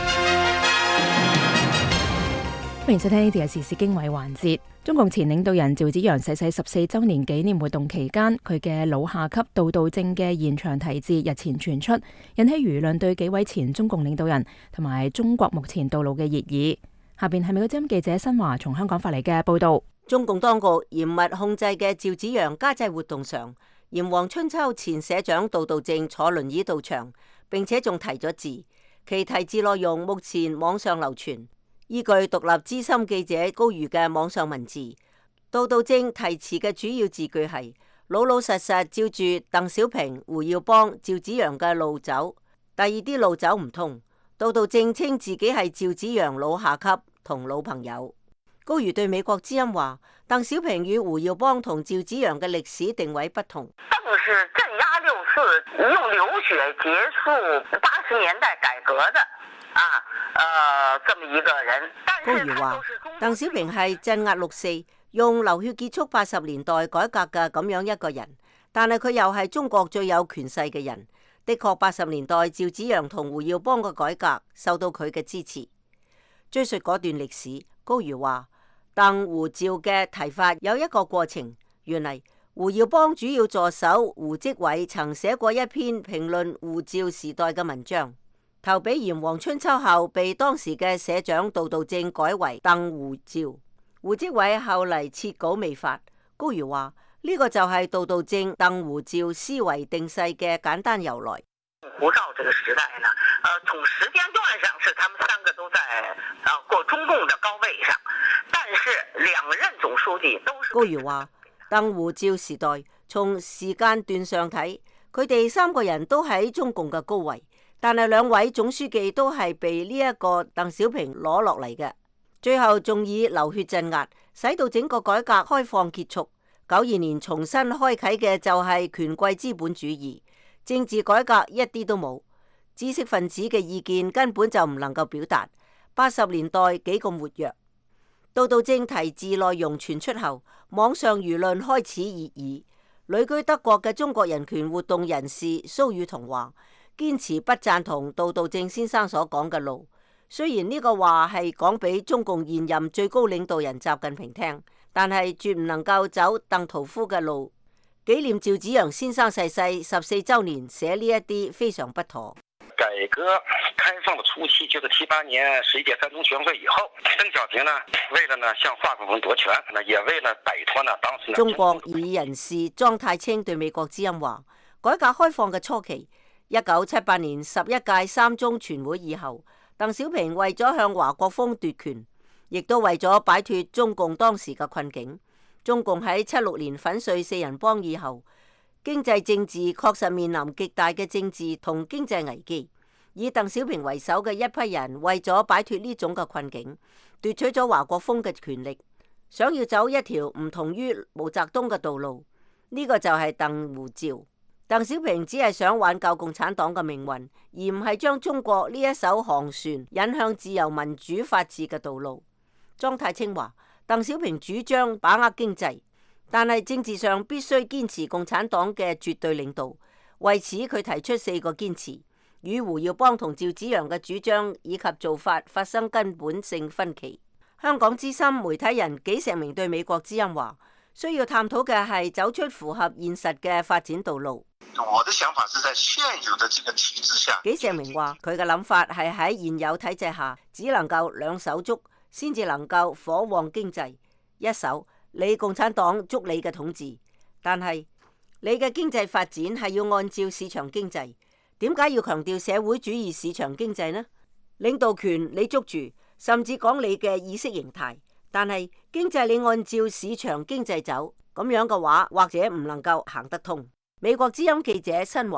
歡迎收聽呢條時事經緯環節。中共前領導人趙紫陽逝世14週年紀念活動期間，佢嘅腦下級杜道正嘅現場題字日前傳出，引起輿論對幾位前中共領導人同埋中國目前道路嘅熱議。下邊係美國之音記者新華從香港發嚟嘅報道。 中共當局嚴密控制嘅趙紫陽家祭活動上，炎黃春秋前社長杜道正坐輪椅到場，並且仲提咗字，其題字內容目前網上流傳。依據獨立資深記者高瑜嘅網上文字，杜道正題詞嘅主要字句係老老實實照住鄧小平、胡耀邦、趙紫陽嘅路走，第二啲路走唔通。杜道正稱自己係趙紫陽老下級同老朋友。高瑜對美國之音話，鄧小平與胡耀邦同趙紫陽嘅歷史定位不同。 鄧是鎮壓6·4，用流血結束80年代改革的。這麼一個人。 高瑜話，鄧小平係鎮壓6·4，用流血結束80年代改革嘅咁樣一個人，但係佢又係中國最有權勢嘅人。的確80年代趙紫陽同胡耀邦嘅改革受到佢嘅支持。追述嗰段歷史，高瑜話，鄧胡趙嘅提法有一個過程。原嚟胡耀邦主要助手胡績偉曾寫過一篇評論胡趙時代嘅文章，投俾炎黃春秋後被當時嘅社長杜道正改為鄧胡趙。胡績偉後嚟撤稿未發。高瑜話，呢個就係杜道正鄧胡趙思維定勢嘅簡單由來。 胡趙這個時代呢，從時間段上是他們3個都在過中共的高位上，但是2任總書記都是。 高瑜話，鄧胡趙時代從時間段上睇，佢哋3個人都喺中共嘅高位。但係2位總書記都係被呢一個鄧小平攞落嚟嘅，最後仲以流血鎮壓，使到整個改革開放結束。92年重新開啟嘅就係權貴資本主義，政治改革一啲都冇，知識分子嘅意見根本就唔能夠表達。80年代幾咁活躍。杜道正題字內容傳出後，網上輿論開始熱議。旅居德國嘅中國人權活動人士蘇宇彤話，堅持不贊同杜道正先生所講嘅路，雖然呢個話係講俾中共現任最高領導人習近平聽，但係絕唔能夠走鄧屠夫嘅路。紀念趙紫陽先生逝世14週年，寫呢一啲非常不妥。 改革開放的初期，就是78年11屆三中全會以後，鄧小平呢，為了呢向華國鋒奪權，也為了擺脫呢當時。 中國異議人士莊太清對美國之音話，改革開放嘅初期，1978年11屆三中全會以後，鄧小平為咗向華國鋒奪權，亦都為咗擺脫中共當時嘅困境。中共喺76年粉碎4人幫以後，經濟政治確實面臨極大嘅政治同經濟危機。以鄧小平為首嘅一批人為咗擺脫呢種嘅困境，奪取咗華國鋒嘅權力，想要走一條唔同於毛澤東嘅道路。呢個就係鄧胡趙。鄧小平只係想挽救共產黨嘅命運，而唔係將中國呢一艘航船引向自由民主法治嘅道路。莊太清話，鄧小平主張把握經濟，但係政治上必須堅持共產黨嘅絕對領導。為此，佢提出4個堅持，與胡耀邦同趙紫陽嘅主張以及做法發生根本性分歧。香港資深媒體人紀石明對美國之音話，需要探討嘅係走出符合現實嘅發展道路。 我的想法是在現有的這個體制下。 紀石明話，佢嘅諗法係喺現有體制下，只能夠2手捉，先至能夠火旺經濟。一手你共產黨捉你嘅統治，但係你嘅經濟發展係要按照市場經濟。點解要強調社會主義市場經濟呢？領導權你捉住，甚至講你嘅意識形態，但係經濟你按照市場經濟走，咁樣嘅話或者唔能夠行得通。美國之音記者新華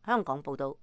香港報道。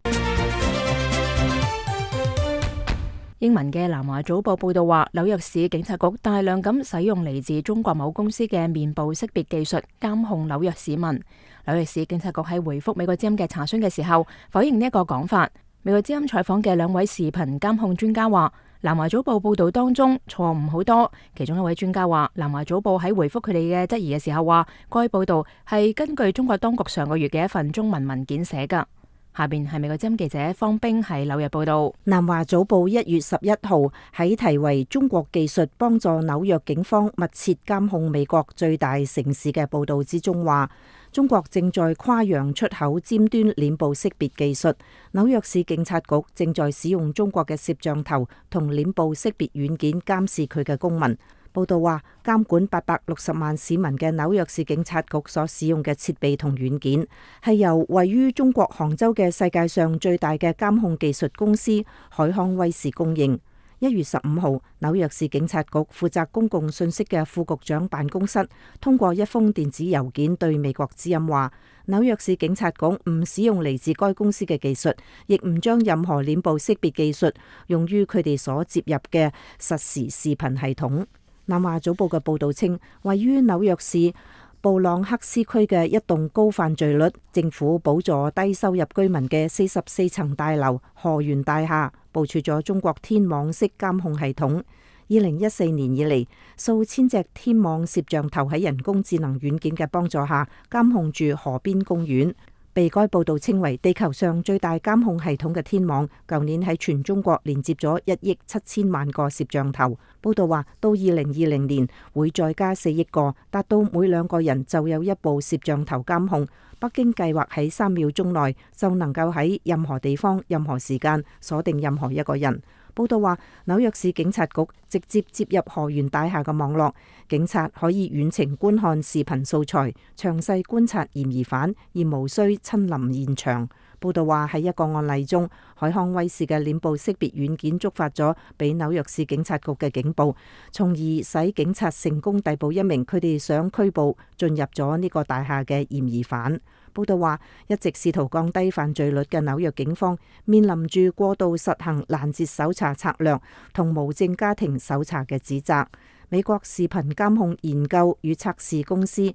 英文嘅南華早報報道話，紐約市警察局大量咁使用嚟自中國某公司嘅面部識別技術監控紐約市民。紐約市警察局喺回覆美國之音嘅查詢嘅時候，否認呢一個講法。美國之音採訪嘅兩位視頻監控專家話，南華早報報道當中錯誤好多。其中一位專家話，南華早報喺回覆佢哋嘅質疑嘅時候話，該報道係根據中國當局上個月嘅一份中文文件寫㗎。下邊係美國之音記者方冰喺紐約報道。 南華早報1月11號喺題為中國技術幫助紐約警方密切監控美國最大城市嘅報道之中話，中國正在跨洋出口尖端臉部識別技術，紐約市警察局正在使用中國嘅攝像頭同臉部識別軟件監視佢嘅公民。報道話，監管860萬市民嘅紐約市警察局所使用嘅設備同軟件，係由位於中國杭州嘅世界上最大嘅監控技術公司海康威視供應。1月15號，紐約市警察局負責公共信息嘅副局長辦公室通過一封電子郵件對美國之音話，紐約市警察局唔使用嚟自該公司嘅技術，亦唔將任何臉部識別技術用於佢哋所接入嘅實時視頻系統。南華早報嘅報導稱，位於紐約市布朗克斯區嘅一棟高犯罪率、政府補助低收入居民嘅44層大樓河源大廈，部署咗中國天網式監控系統。2014年以嚟，數千隻天網攝像頭喺人工智能軟件嘅幫助下，監控住河邊公園。被該報導稱為地球上最大監控系統嘅天網，舊年喺全中國連接咗1億7000萬個攝像頭。報導話，到2020年會再加4億個，達到每2個人就有一部攝像頭監控。北京計劃喺3秒鐘內就能夠喺任何地方、任何時間鎖定任何一個人。報道話，紐約市警察局直接接入河源大廈嘅網絡，警察可以遠程觀看視頻素材，詳細觀察嫌疑犯，而無需親臨現場。報道話，喺一個案例中，海康威視嘅臉部識別軟件觸發咗俾紐約市警察局嘅警報，從而使警察成功逮捕一名佢哋想拘捕進入咗呢個大廈嘅嫌疑犯。報道話，一直試圖降低犯罪率嘅紐約警方面臨住過度實行攔截搜查策略同無證家庭搜查嘅指責。美國視頻監控研究與測試公司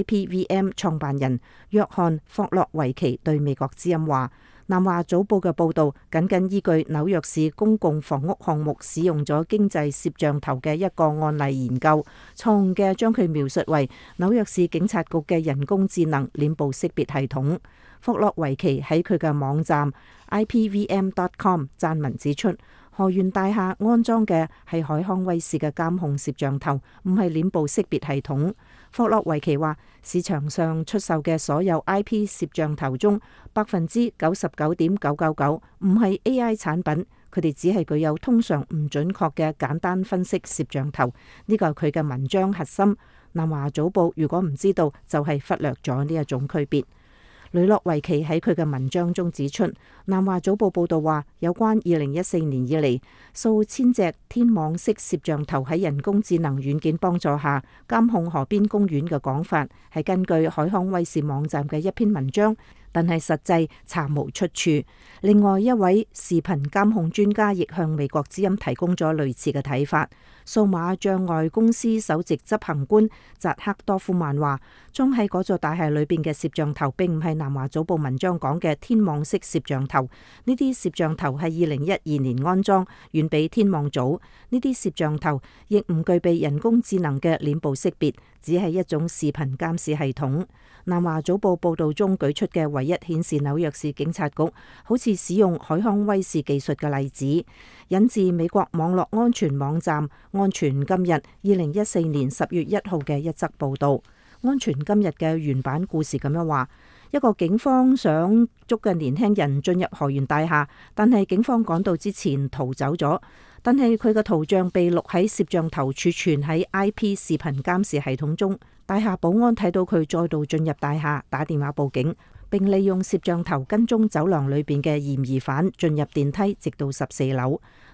IPVM 創辦人約翰霍洛維奇對美國之音話，南華早報嘅報導僅僅依據紐約市公共房屋項目使用咗經濟攝像頭嘅一個案例研究，錯誤嘅將佢描述為紐約市警察局嘅人工智能臉部識別系統。霍洛維奇喺佢嘅網站 IPVM.com 撰文指出，河源大廈安裝嘅係海康威視嘅監控攝像頭，唔係臉部識別系統。霍洛維奇話，市場上出售嘅所有 IP 攝像頭中，99.999%唔係 AI 產品，佢哋只係具有通常唔準確嘅簡單分析攝像頭。呢個係佢嘅文章核心。南華早報如果唔知道，就係忽略咗呢一種區別。雷諾維奇喺佢嘅文章中指出，南華早報報道話，有關2014年以嚟數千隻天網式攝像頭喺人工智能軟件幫助下監控河邊公園嘅講法，係根據海康威視網站嘅一篇文章，但係實際查無出處。另外一位視頻監控專家亦向美國之音提供咗類似嘅睇法。數碼障礙公司首席執行官扎克多夫曼話，裝喺嗰座大廈裏邊嘅攝像頭並唔係南華早報文章講嘅天網式攝像頭，呢啲攝像頭係2012年安裝，遠比天網早。呢啲攝像頭亦唔具備人工智能嘅臉部識別，只係一種視頻監視系統。南華早報報道中舉出嘅唯一顯示紐約市警察局好似使用海康威視技術嘅例子，引自美國網絡安全網站安全今日2014年10月1號嘅一則報道。安全今日嘅原版故事咁樣話，一個警方想捉嘅年輕人進入河源大廈，但係警方趕到之前逃走咗，但係佢嘅圖像被錄喺攝像頭儲存喺 IP 視頻監視系統中。大廈保安睇到佢再度進入大廈，打電話報警，並利用攝像頭跟蹤走廊裏邊嘅嫌疑犯進入電梯，直到14樓。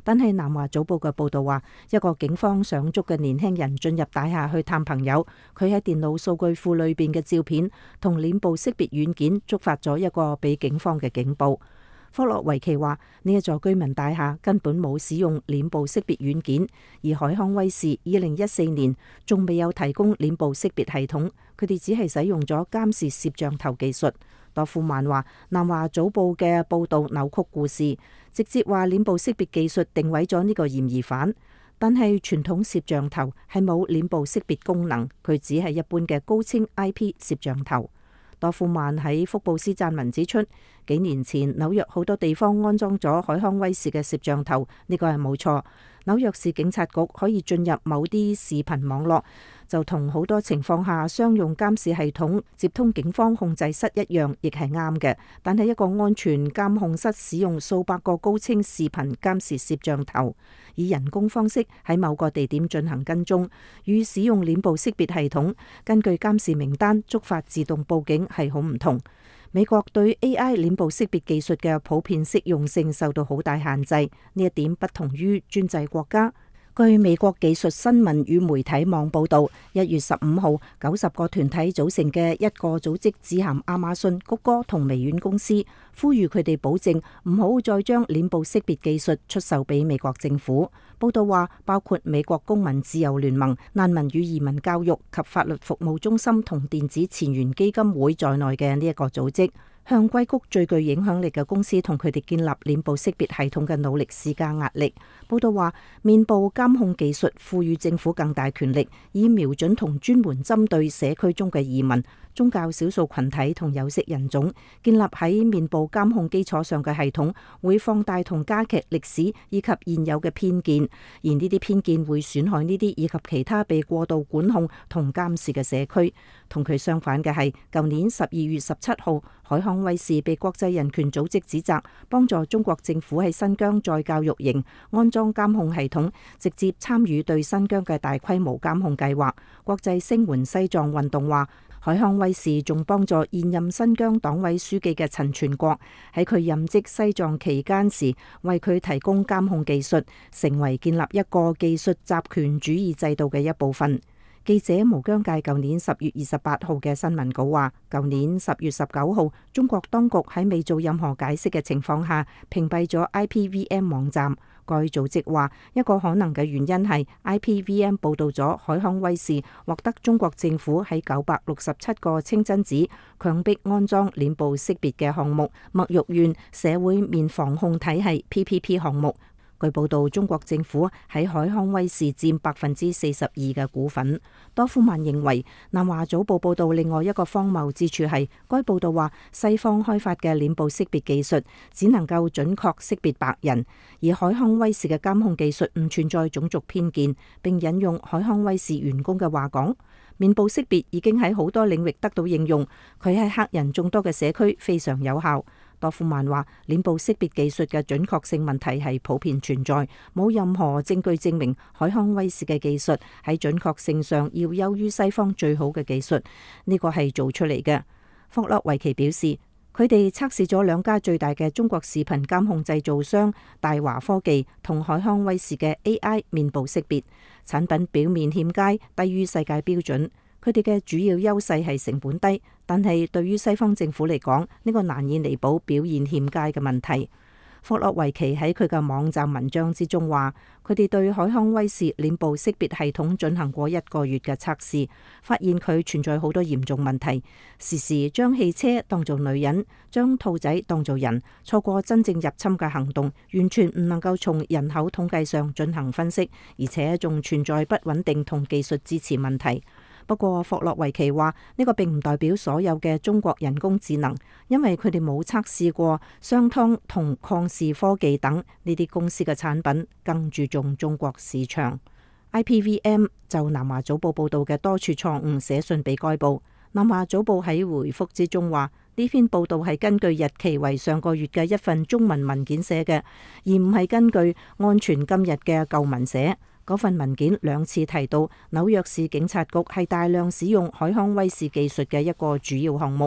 但係南華早報嘅報道話，一個警方上觸嘅年輕人進入大廈去探朋友，佢喺電腦數據庫裏邊嘅照片同臉部識別軟件觸發咗一個俾警方嘅警報。霍洛維奇話：呢一座居民大廈根本冇使用臉部識別軟件，而海康威視2014年仲未有提供臉部識別系統，佢哋只係使用咗監視攝像頭技術。多夫曼話：南華早報嘅報導扭曲故事，直接話臉部識別技術定位咗呢個嫌疑犯，但係傳統攝像頭係冇臉部識別功能，佢只係一般嘅高清 IP 攝像頭。多夫曼喺福布斯撰文指出，幾年前紐約好多地方安裝咗海康威視嘅攝像頭，呢個係冇錯。紐約市警察局可以進入某啲視頻網絡，就同好多情況下商用監視系統接通警方控制室一樣，亦係啱嘅。但係一個安全監控室使用數百個高清視頻監視攝像頭，以人工方式喺某個地點進行跟蹤，與使用臉部識別系統根據監視名單觸發自動報警係好唔同。美國對 AI 臉部識別技術嘅普遍適用性受到好大限制，呢一點不同於專制國家。據美國技術新聞與媒體網報導，1月15號，90個團體組成嘅一個組織致函亞馬遜、谷歌同微軟公司，呼籲佢哋保證唔好再將臉部識別技術出售俾美國政府。報導話，包括美國公民自由聯盟、難民與移民教育及法律服務中心同電子前沿基金會在內嘅呢一個組織，向硅谷最具影響力嘅公司同佢哋建立臉部識別系統嘅努力施加壓力。報道話，面部監控技術賦予政府更大權力，以瞄準同專門針對社區中嘅移民、宗教少數群體同有色人種。建立喺面部監控基礎上嘅系統會放大同加劇歷史以及現有嘅偏見，而呢啲偏見會損害呢啲以及其他被過度管控同監視嘅社區。同佢相反嘅係，舊年12月17號，海康威視被國際人權組織指責幫助中國政府喺新疆再教育營安裝監控系統，直接參與對新疆嘅大規模監控計劃。國際聲援西藏運動話，海康威視仲幫助現任新疆黨委書記嘅陳全國喺佢任職西藏期間時，為佢提供監控技術，成為建立一個技術集權主義制度嘅一部分。記者無疆界舊年10月28號嘅新聞稿話，舊年10月19號，中國當局喺未做任何解釋嘅情況下，屏蔽咗 IPVM 網站。該組織話，一個可能嘅原因係 IPVM 報導咗海康威視獲得中國政府喺967個清真寺強迫安裝臉部識別嘅項目墨玉縣社會面防控體系 PPP 項目。據報道，中國政府喺海康威視佔42%嘅股份。多夫曼認為，南華早報報道另外一個荒謬之處係，該報道話西方開發嘅臉部識別技術只能夠準確識別白人，而海康威視嘅監控技術唔存在種族偏見，並引用海康威視員工嘅話講，面部識別已經喺好多領域得到應用，佢喺黑人眾多嘅社區非常有效。多夫曼話，臉部識別技術嘅準確性問題係普遍存在，冇任何證據證明海康威視嘅技術喺準確性上要優於西方最好嘅技術，呢個係做出嚟嘅。霍洛維奇表示，佢哋測試咗兩家最大嘅中國視頻監控製造商大華科技同海康威視嘅 AI 面部識別產品，表面欠佳，低於世界標準。佢哋嘅主要優勢係成本低，但係對於西方政府嚟講，呢個難以彌補表現欠佳嘅問題。霍洛維奇喺佢嘅網站文章之中話，佢哋對海康威視臉部識別系統進行過1個月嘅測試，發現佢存在好多嚴重問題，時時將汽車當做女人，將兔仔當做人，錯過真正入侵嘅行動，完全唔能夠從人口統計上進行分析，而且仲存在不穩定同技術支持問題。不過霍洛維奇話，呢個並唔代表所有嘅中國人工智能，因為佢哋冇測試過商湯同曠視科技等呢啲公司嘅產品，更注重中國市場。IPVM 就南華早報報道嘅多處錯誤寫信俾該報。南華早報喺回覆之中話，呢篇報道係根據日期為上個月嘅一份中文文件寫嘅，而唔係根據安全今日嘅舊文寫。嗰份文件2次提到紐約市警察局係大量使用海康威視技術嘅一個主要項目。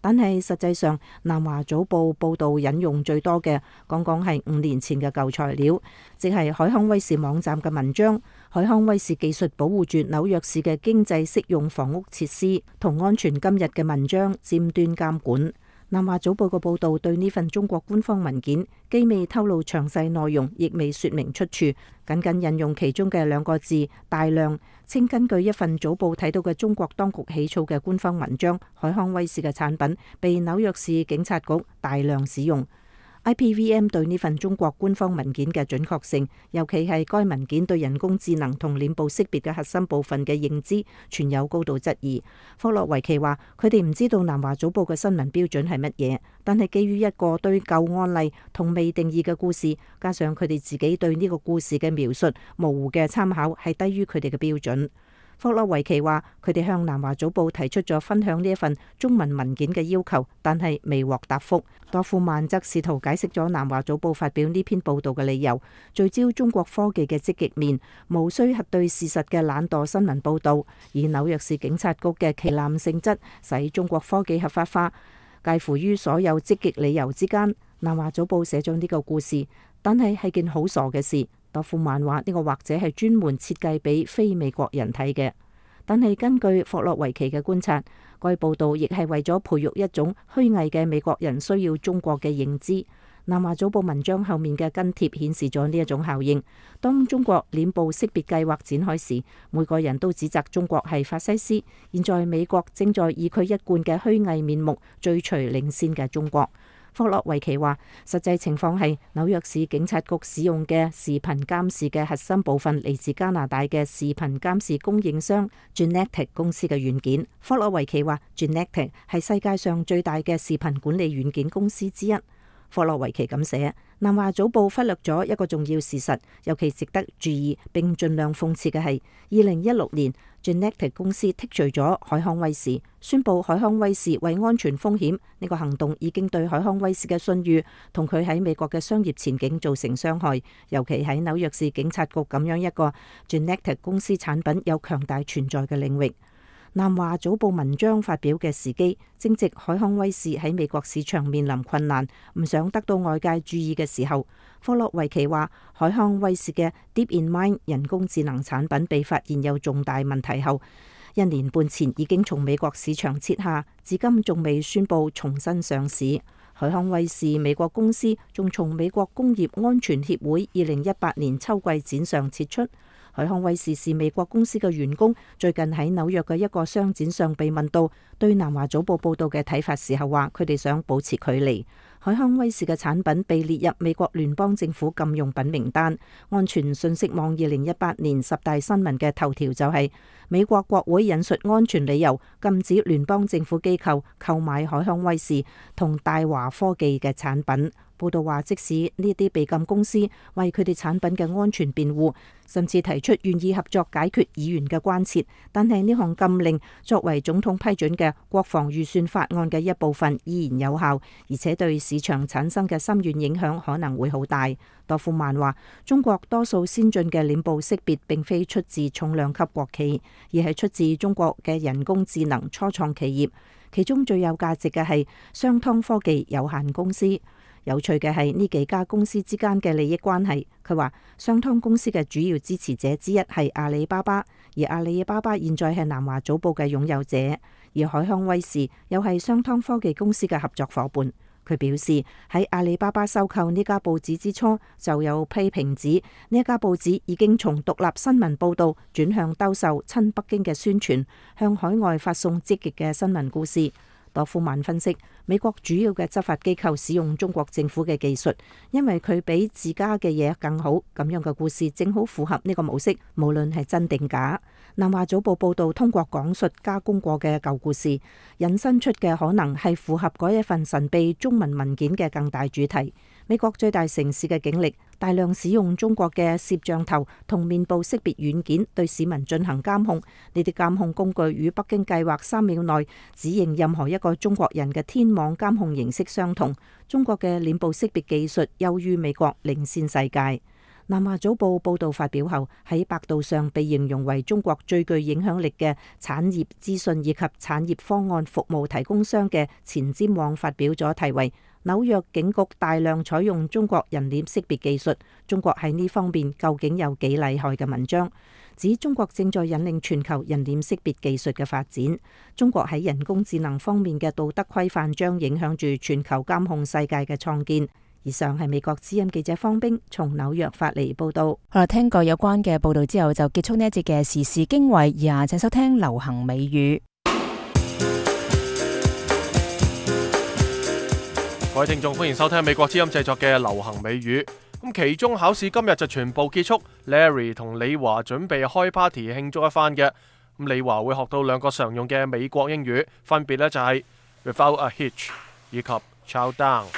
但係實際上，南華早報報導引用最多嘅，講係5年前嘅舊材料，即係海康威視網站嘅文章。海康威視技術保護住紐約市嘅經濟適用房屋設施同安全今日嘅文章尖端監管。南華早報嘅報導對呢份中國官方文件既未透露詳細內容，亦未說明出處，僅引用其中嘅2個字大量，稱根據一份早報睇到嘅中國當局起草嘅官方文章，海康威視嘅產品被紐約市警察局大量使用。IPVM 對呢份中國官方文件嘅準確性，尤其係該文件對人工智能同臉部識別嘅核心部分嘅認知，存有高度質疑。霍洛維奇話：佢哋唔知道南華早報嘅新聞標準係乜嘢，但係基於一個對舊案例同未定義嘅故事，加上佢哋自己對呢個故事嘅描述模糊嘅參考，係低於佢哋嘅標準。霍洛維奇話：佢哋向南華早報提出咗分享呢一份中文文件嘅要求，但係未獲答覆。多夫曼則試圖解釋咗南華早報發表呢篇報導嘅理由，聚焦中國科技嘅積極面，無需核對事實嘅懶惰新聞報導，以紐約市警察局嘅旗艦性質，使中國科技合法化，介乎於所有積極理由之間。南華早報寫咗呢個故事，但係件好傻嘅事。多夫曼話呢個或者係專門設計俾非美國人睇嘅，但係根據霍洛維奇嘅觀察，該報導亦係為咗培育一種虛偽嘅美國人需要中國嘅認知。南華早報文章後面嘅跟帖顯示咗呢一種效應。當中國臉部識別計劃展開時，每個人都指責中國係法西斯。現在美國正在以佢一貫嘅虛偽面目追隨領先嘅中國。霍洛維奇話：實際情況係紐約市警察局使用嘅視頻監視嘅核心部分嚟自加拿大嘅視頻監視供應商 Genetic 公司嘅軟件。霍洛維奇話 Genetic 係世界上最大嘅視頻管理軟件公司之一。霍洛維奇咁寫，南華早報忽略咗一個重要事實，尤其值得注意並盡量諷刺嘅係，2016年 Genetic 公司剔除咗海康威視，宣布海康威視為安全風險。呢個行動已經對海康威視嘅信譽同佢喺美國嘅商業前景造成傷害，尤其喺紐約市警察局咁樣一個 Genetic 公司產品有強大存在嘅領域。南華早報文章發表嘅時機，正值海康威視喺美國市場面臨困難，唔想得到外界注意嘅時候。霍洛維奇話：海康威視嘅 DeepInMind 人工智能產品被發現有重大問題後，1年半前已經從美國市場撤下，至今仲未宣布重新上市。海康威視美國公司仲從美國工業安全協會2018年秋季展上撤出。海康威視是美國公司嘅員工，最近喺紐約嘅一個商展上被問到對南華早報報道嘅睇法時候，話佢哋想保持距離。海康威視嘅產品被列入美國聯邦政府禁用品名單。安全信息網2018年10大新聞嘅頭條就係美國國會引述安全理由禁止聯邦政府機構購買海康威視同大華科技嘅產品。報道話，即使呢啲被禁公司為佢哋產品嘅安全辯護，甚至提出願意合作解決議員嘅關切，但係呢項禁令作為總統批准嘅國防預算法案嘅一部分依然有效，而且對市場產生嘅深遠影響可能會好大。多夫曼話：中國多數先進嘅臉部識別並非出自重量級國企，而係出自中國嘅人工智能初創企業，其中最有價值嘅係商湯科技有限公司。有趣嘅係呢幾家公司之間嘅利益關係。佢話商湯公司嘅主要支持者之一係阿里巴巴，而阿里巴巴現在係南華早報嘅擁有者，而海康威視又係商湯科技公司嘅合作夥伴。佢表示喺阿里巴巴收購呢家報紙之初，就有批評指呢一家報紙已經從獨立新聞報導轉向兜售親北京嘅宣傳，向海外發送積極嘅新聞故事。多夫曼分析，美國主要嘅執法機構使用中國政府嘅技術，因為佢比自家嘅嘢更好。咁樣嘅故事正好符合呢個模式，無論係真定假。南華早報報導通過講述加工過嘅舊故事，引申出嘅可能係符合嗰一份神秘中文文件嘅更大主題。美國最大城市嘅警力大量使用中國嘅攝像頭同面部識別軟件對市民進行監控。呢啲監控工具與北京計劃3秒內指認任何一個中國人嘅天網監控形式相同。中國嘅臉部識別技術優於美國，領先世界。 南華早報報道發表後，喺百度上被形容為中國最具影響力嘅產業資訊以及產業方案服務提供商嘅前瞻網發表咗題為紐約警局大量採用中國人臉識別技術，中國喺呢方面究竟有幾厲害嘅文章，指中國正在引領全球人臉識別技術嘅發展。中國喺人工智能方面嘅道德規範將影響住全球監控世界嘅創建。以上係美國之音記者方冰從紐約發嚟報道。 好啦，聽過有關嘅報道之後，就結束呢一節嘅時事經緯。以下請收聽流行美語。 各位聽眾，歡迎收聽美國之音製作嘅流行美語。咁期中考試今日就全部結束 ，Larry 同李華準備開 party 慶祝一番嘅。咁李華會學到兩個常用嘅美國英語，分別呢就係 without a hitch 以及 chow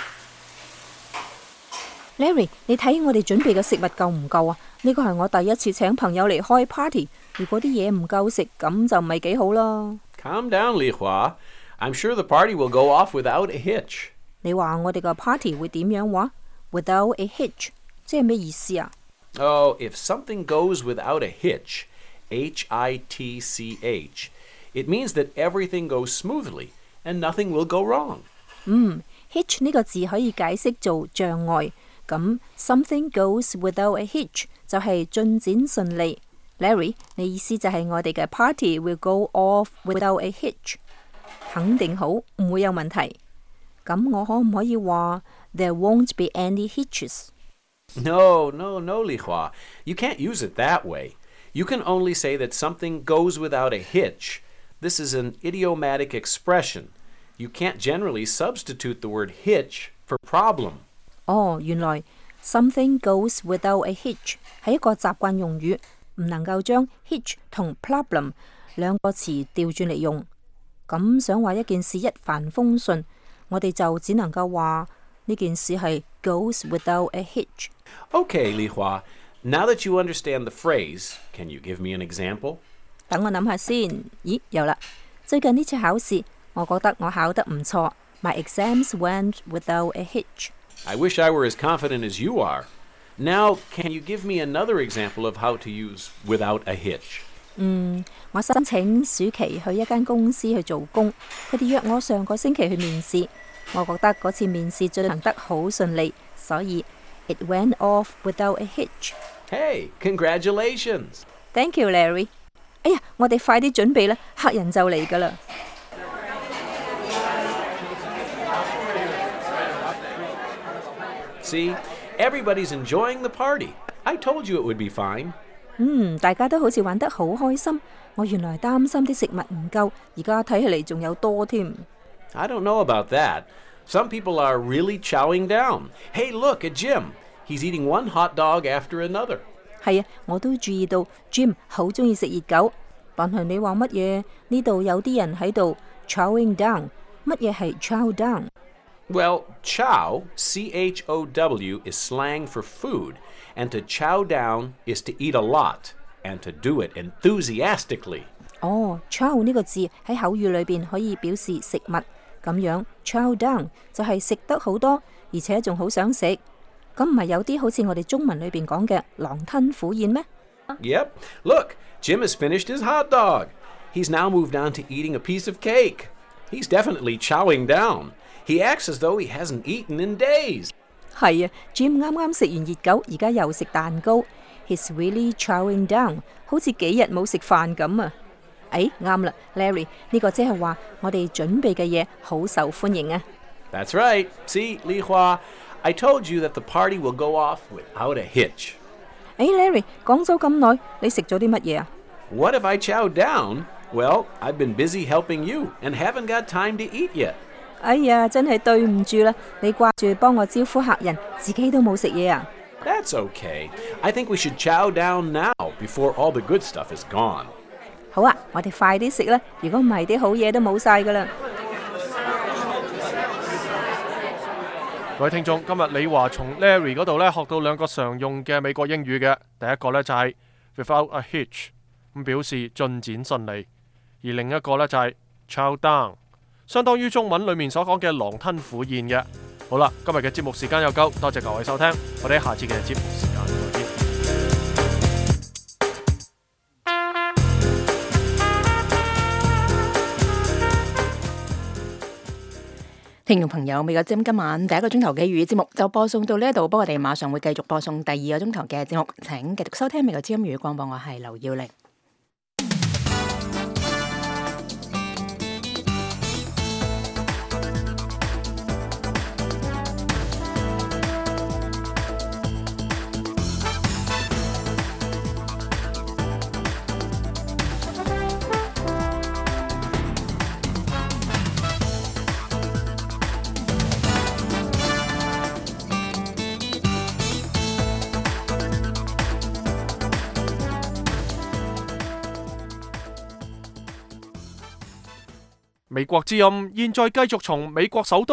down。Larry， 你睇我哋準備嘅食物夠唔夠啊？呢個係我第一次請朋友嚟開 party， 如果啲嘢唔夠食，咁就唔係幾好啦。 Calm down, Li Hua. I'm sure the party will go off without a hitch. 你話我哋個 party 會點樣話 ？Without a hitch， 即係咩意思啊？ Oh, if something goes without a hitch, H-I-T-C-H, it means that everything goes smoothly and nothing will go wrong. Hitch 呢個字可以解釋做障礙。咁 something goes without a hitch 就係進展順利。Larry， 你意思就係我哋嘅 party will go off without a hitch？ 肯定好，唔會有問題。咁我可唔可以話 there won't be any hitches？ No, Li Hua. You can't use it that way. You can only say that something goes without a hitch. This is an idiomatic expression. You can't generally substitute the word hitch for problem. 原來 something goes without a hitch 係一個習慣用語，唔能夠將 hitch 同 problem 兩個詞調轉嚟用。咁想話一件事一帆風順，我哋就只能夠話呢件事係 goes without a hitch。 Okay, Li Hua. Now that you understand the phrase, can you give me an example? 等我諗下先。咦，有啦！最近呢次考試，我覺得我考得唔錯。My exams went without a hitch。 I wish I were as confident as you are. Now, can you give me another example of how to use without a hitch? 我申請暑期去一間公司去做工，佢哋約我上個星期去面試。我覺得嗰次面試進行得好順利，所以 it went off without a hitch。 Hey, congratulations! Thank you, Larry。 哎呀，我哋快啲準備啦，客人就嚟㗎啦。 See, everybody's enjoying the party. I told you it would be fine. 大家都好似玩得好開心。我原來擔心啲食物唔夠，而家睇起嚟仲有多添。 I don't know about that. Some people are really chowing down. Hey, look at Jim. He's eating one hot dog after another. 係啊，我都注意到 Jim 好中意食熱狗。但係你話乜嘢？呢度有啲人喺度 chowing down。乜嘢係 chow down？Well, chow, C-H-O-W, is slang for food, and to chow down is to eat a lot, and to do it enthusiastically. Chow 呢個字喺口語裏邊可以表示食物，咁樣 chow down 就係食得好多，而且仲好想食。咁唔係有啲好似我哋中文裏邊講嘅狼吞虎咽咩？ Yep. Look, Jim has finished his hot dog. He's now moved on to eating a piece of cake. He's definitely chowing down.He acts as though he hasn't eaten in days. 係啊 ，Jim 啱啱食完熱狗，而家又食蛋糕。He's really chowing down， 好似幾日冇食飯咁啊！啱啦 ，Larry， 呢個即係話我哋準備嘅嘢好受歡迎啊。 That's right. See, Li Hua, I told you that the party will go off without a hitch. Larry， 講咗咁耐，你食咗啲乜嘢啊 ？What if I chowed down? Well, I've been busy helping you and haven't got time to eat yet. 哎呀，真係對唔住啦！你掛住幫我招呼客人，自己都冇食嘢啊 ？That's okay. I think we should chow down now before all the good stuff is gone. 好啊，我哋快啲食啦！如果唔係，啲好嘢都冇晒噶啦。 各位聽眾，今日李華從 Larry 嗰度咧學到兩個常用嘅美國英語嘅，第一個咧就係 without a hitch， 咁表示進展順利，而另一個咧就係 chow down。相當於中文裏面所講嘅狼吞虎咽嘅。好啦，今日嘅節目時間又夠，多謝各位收聽，我哋下次嘅節目時間再見。 聽眾朋友，美國之音今晚第一個鐘頭嘅粵語節目就播送到呢一度，不過我哋馬上會繼續播送第二個鐘頭嘅節目，請繼續收聽美國之音粵語廣播，我係劉耀玲。 美國之音現在繼續從美國首都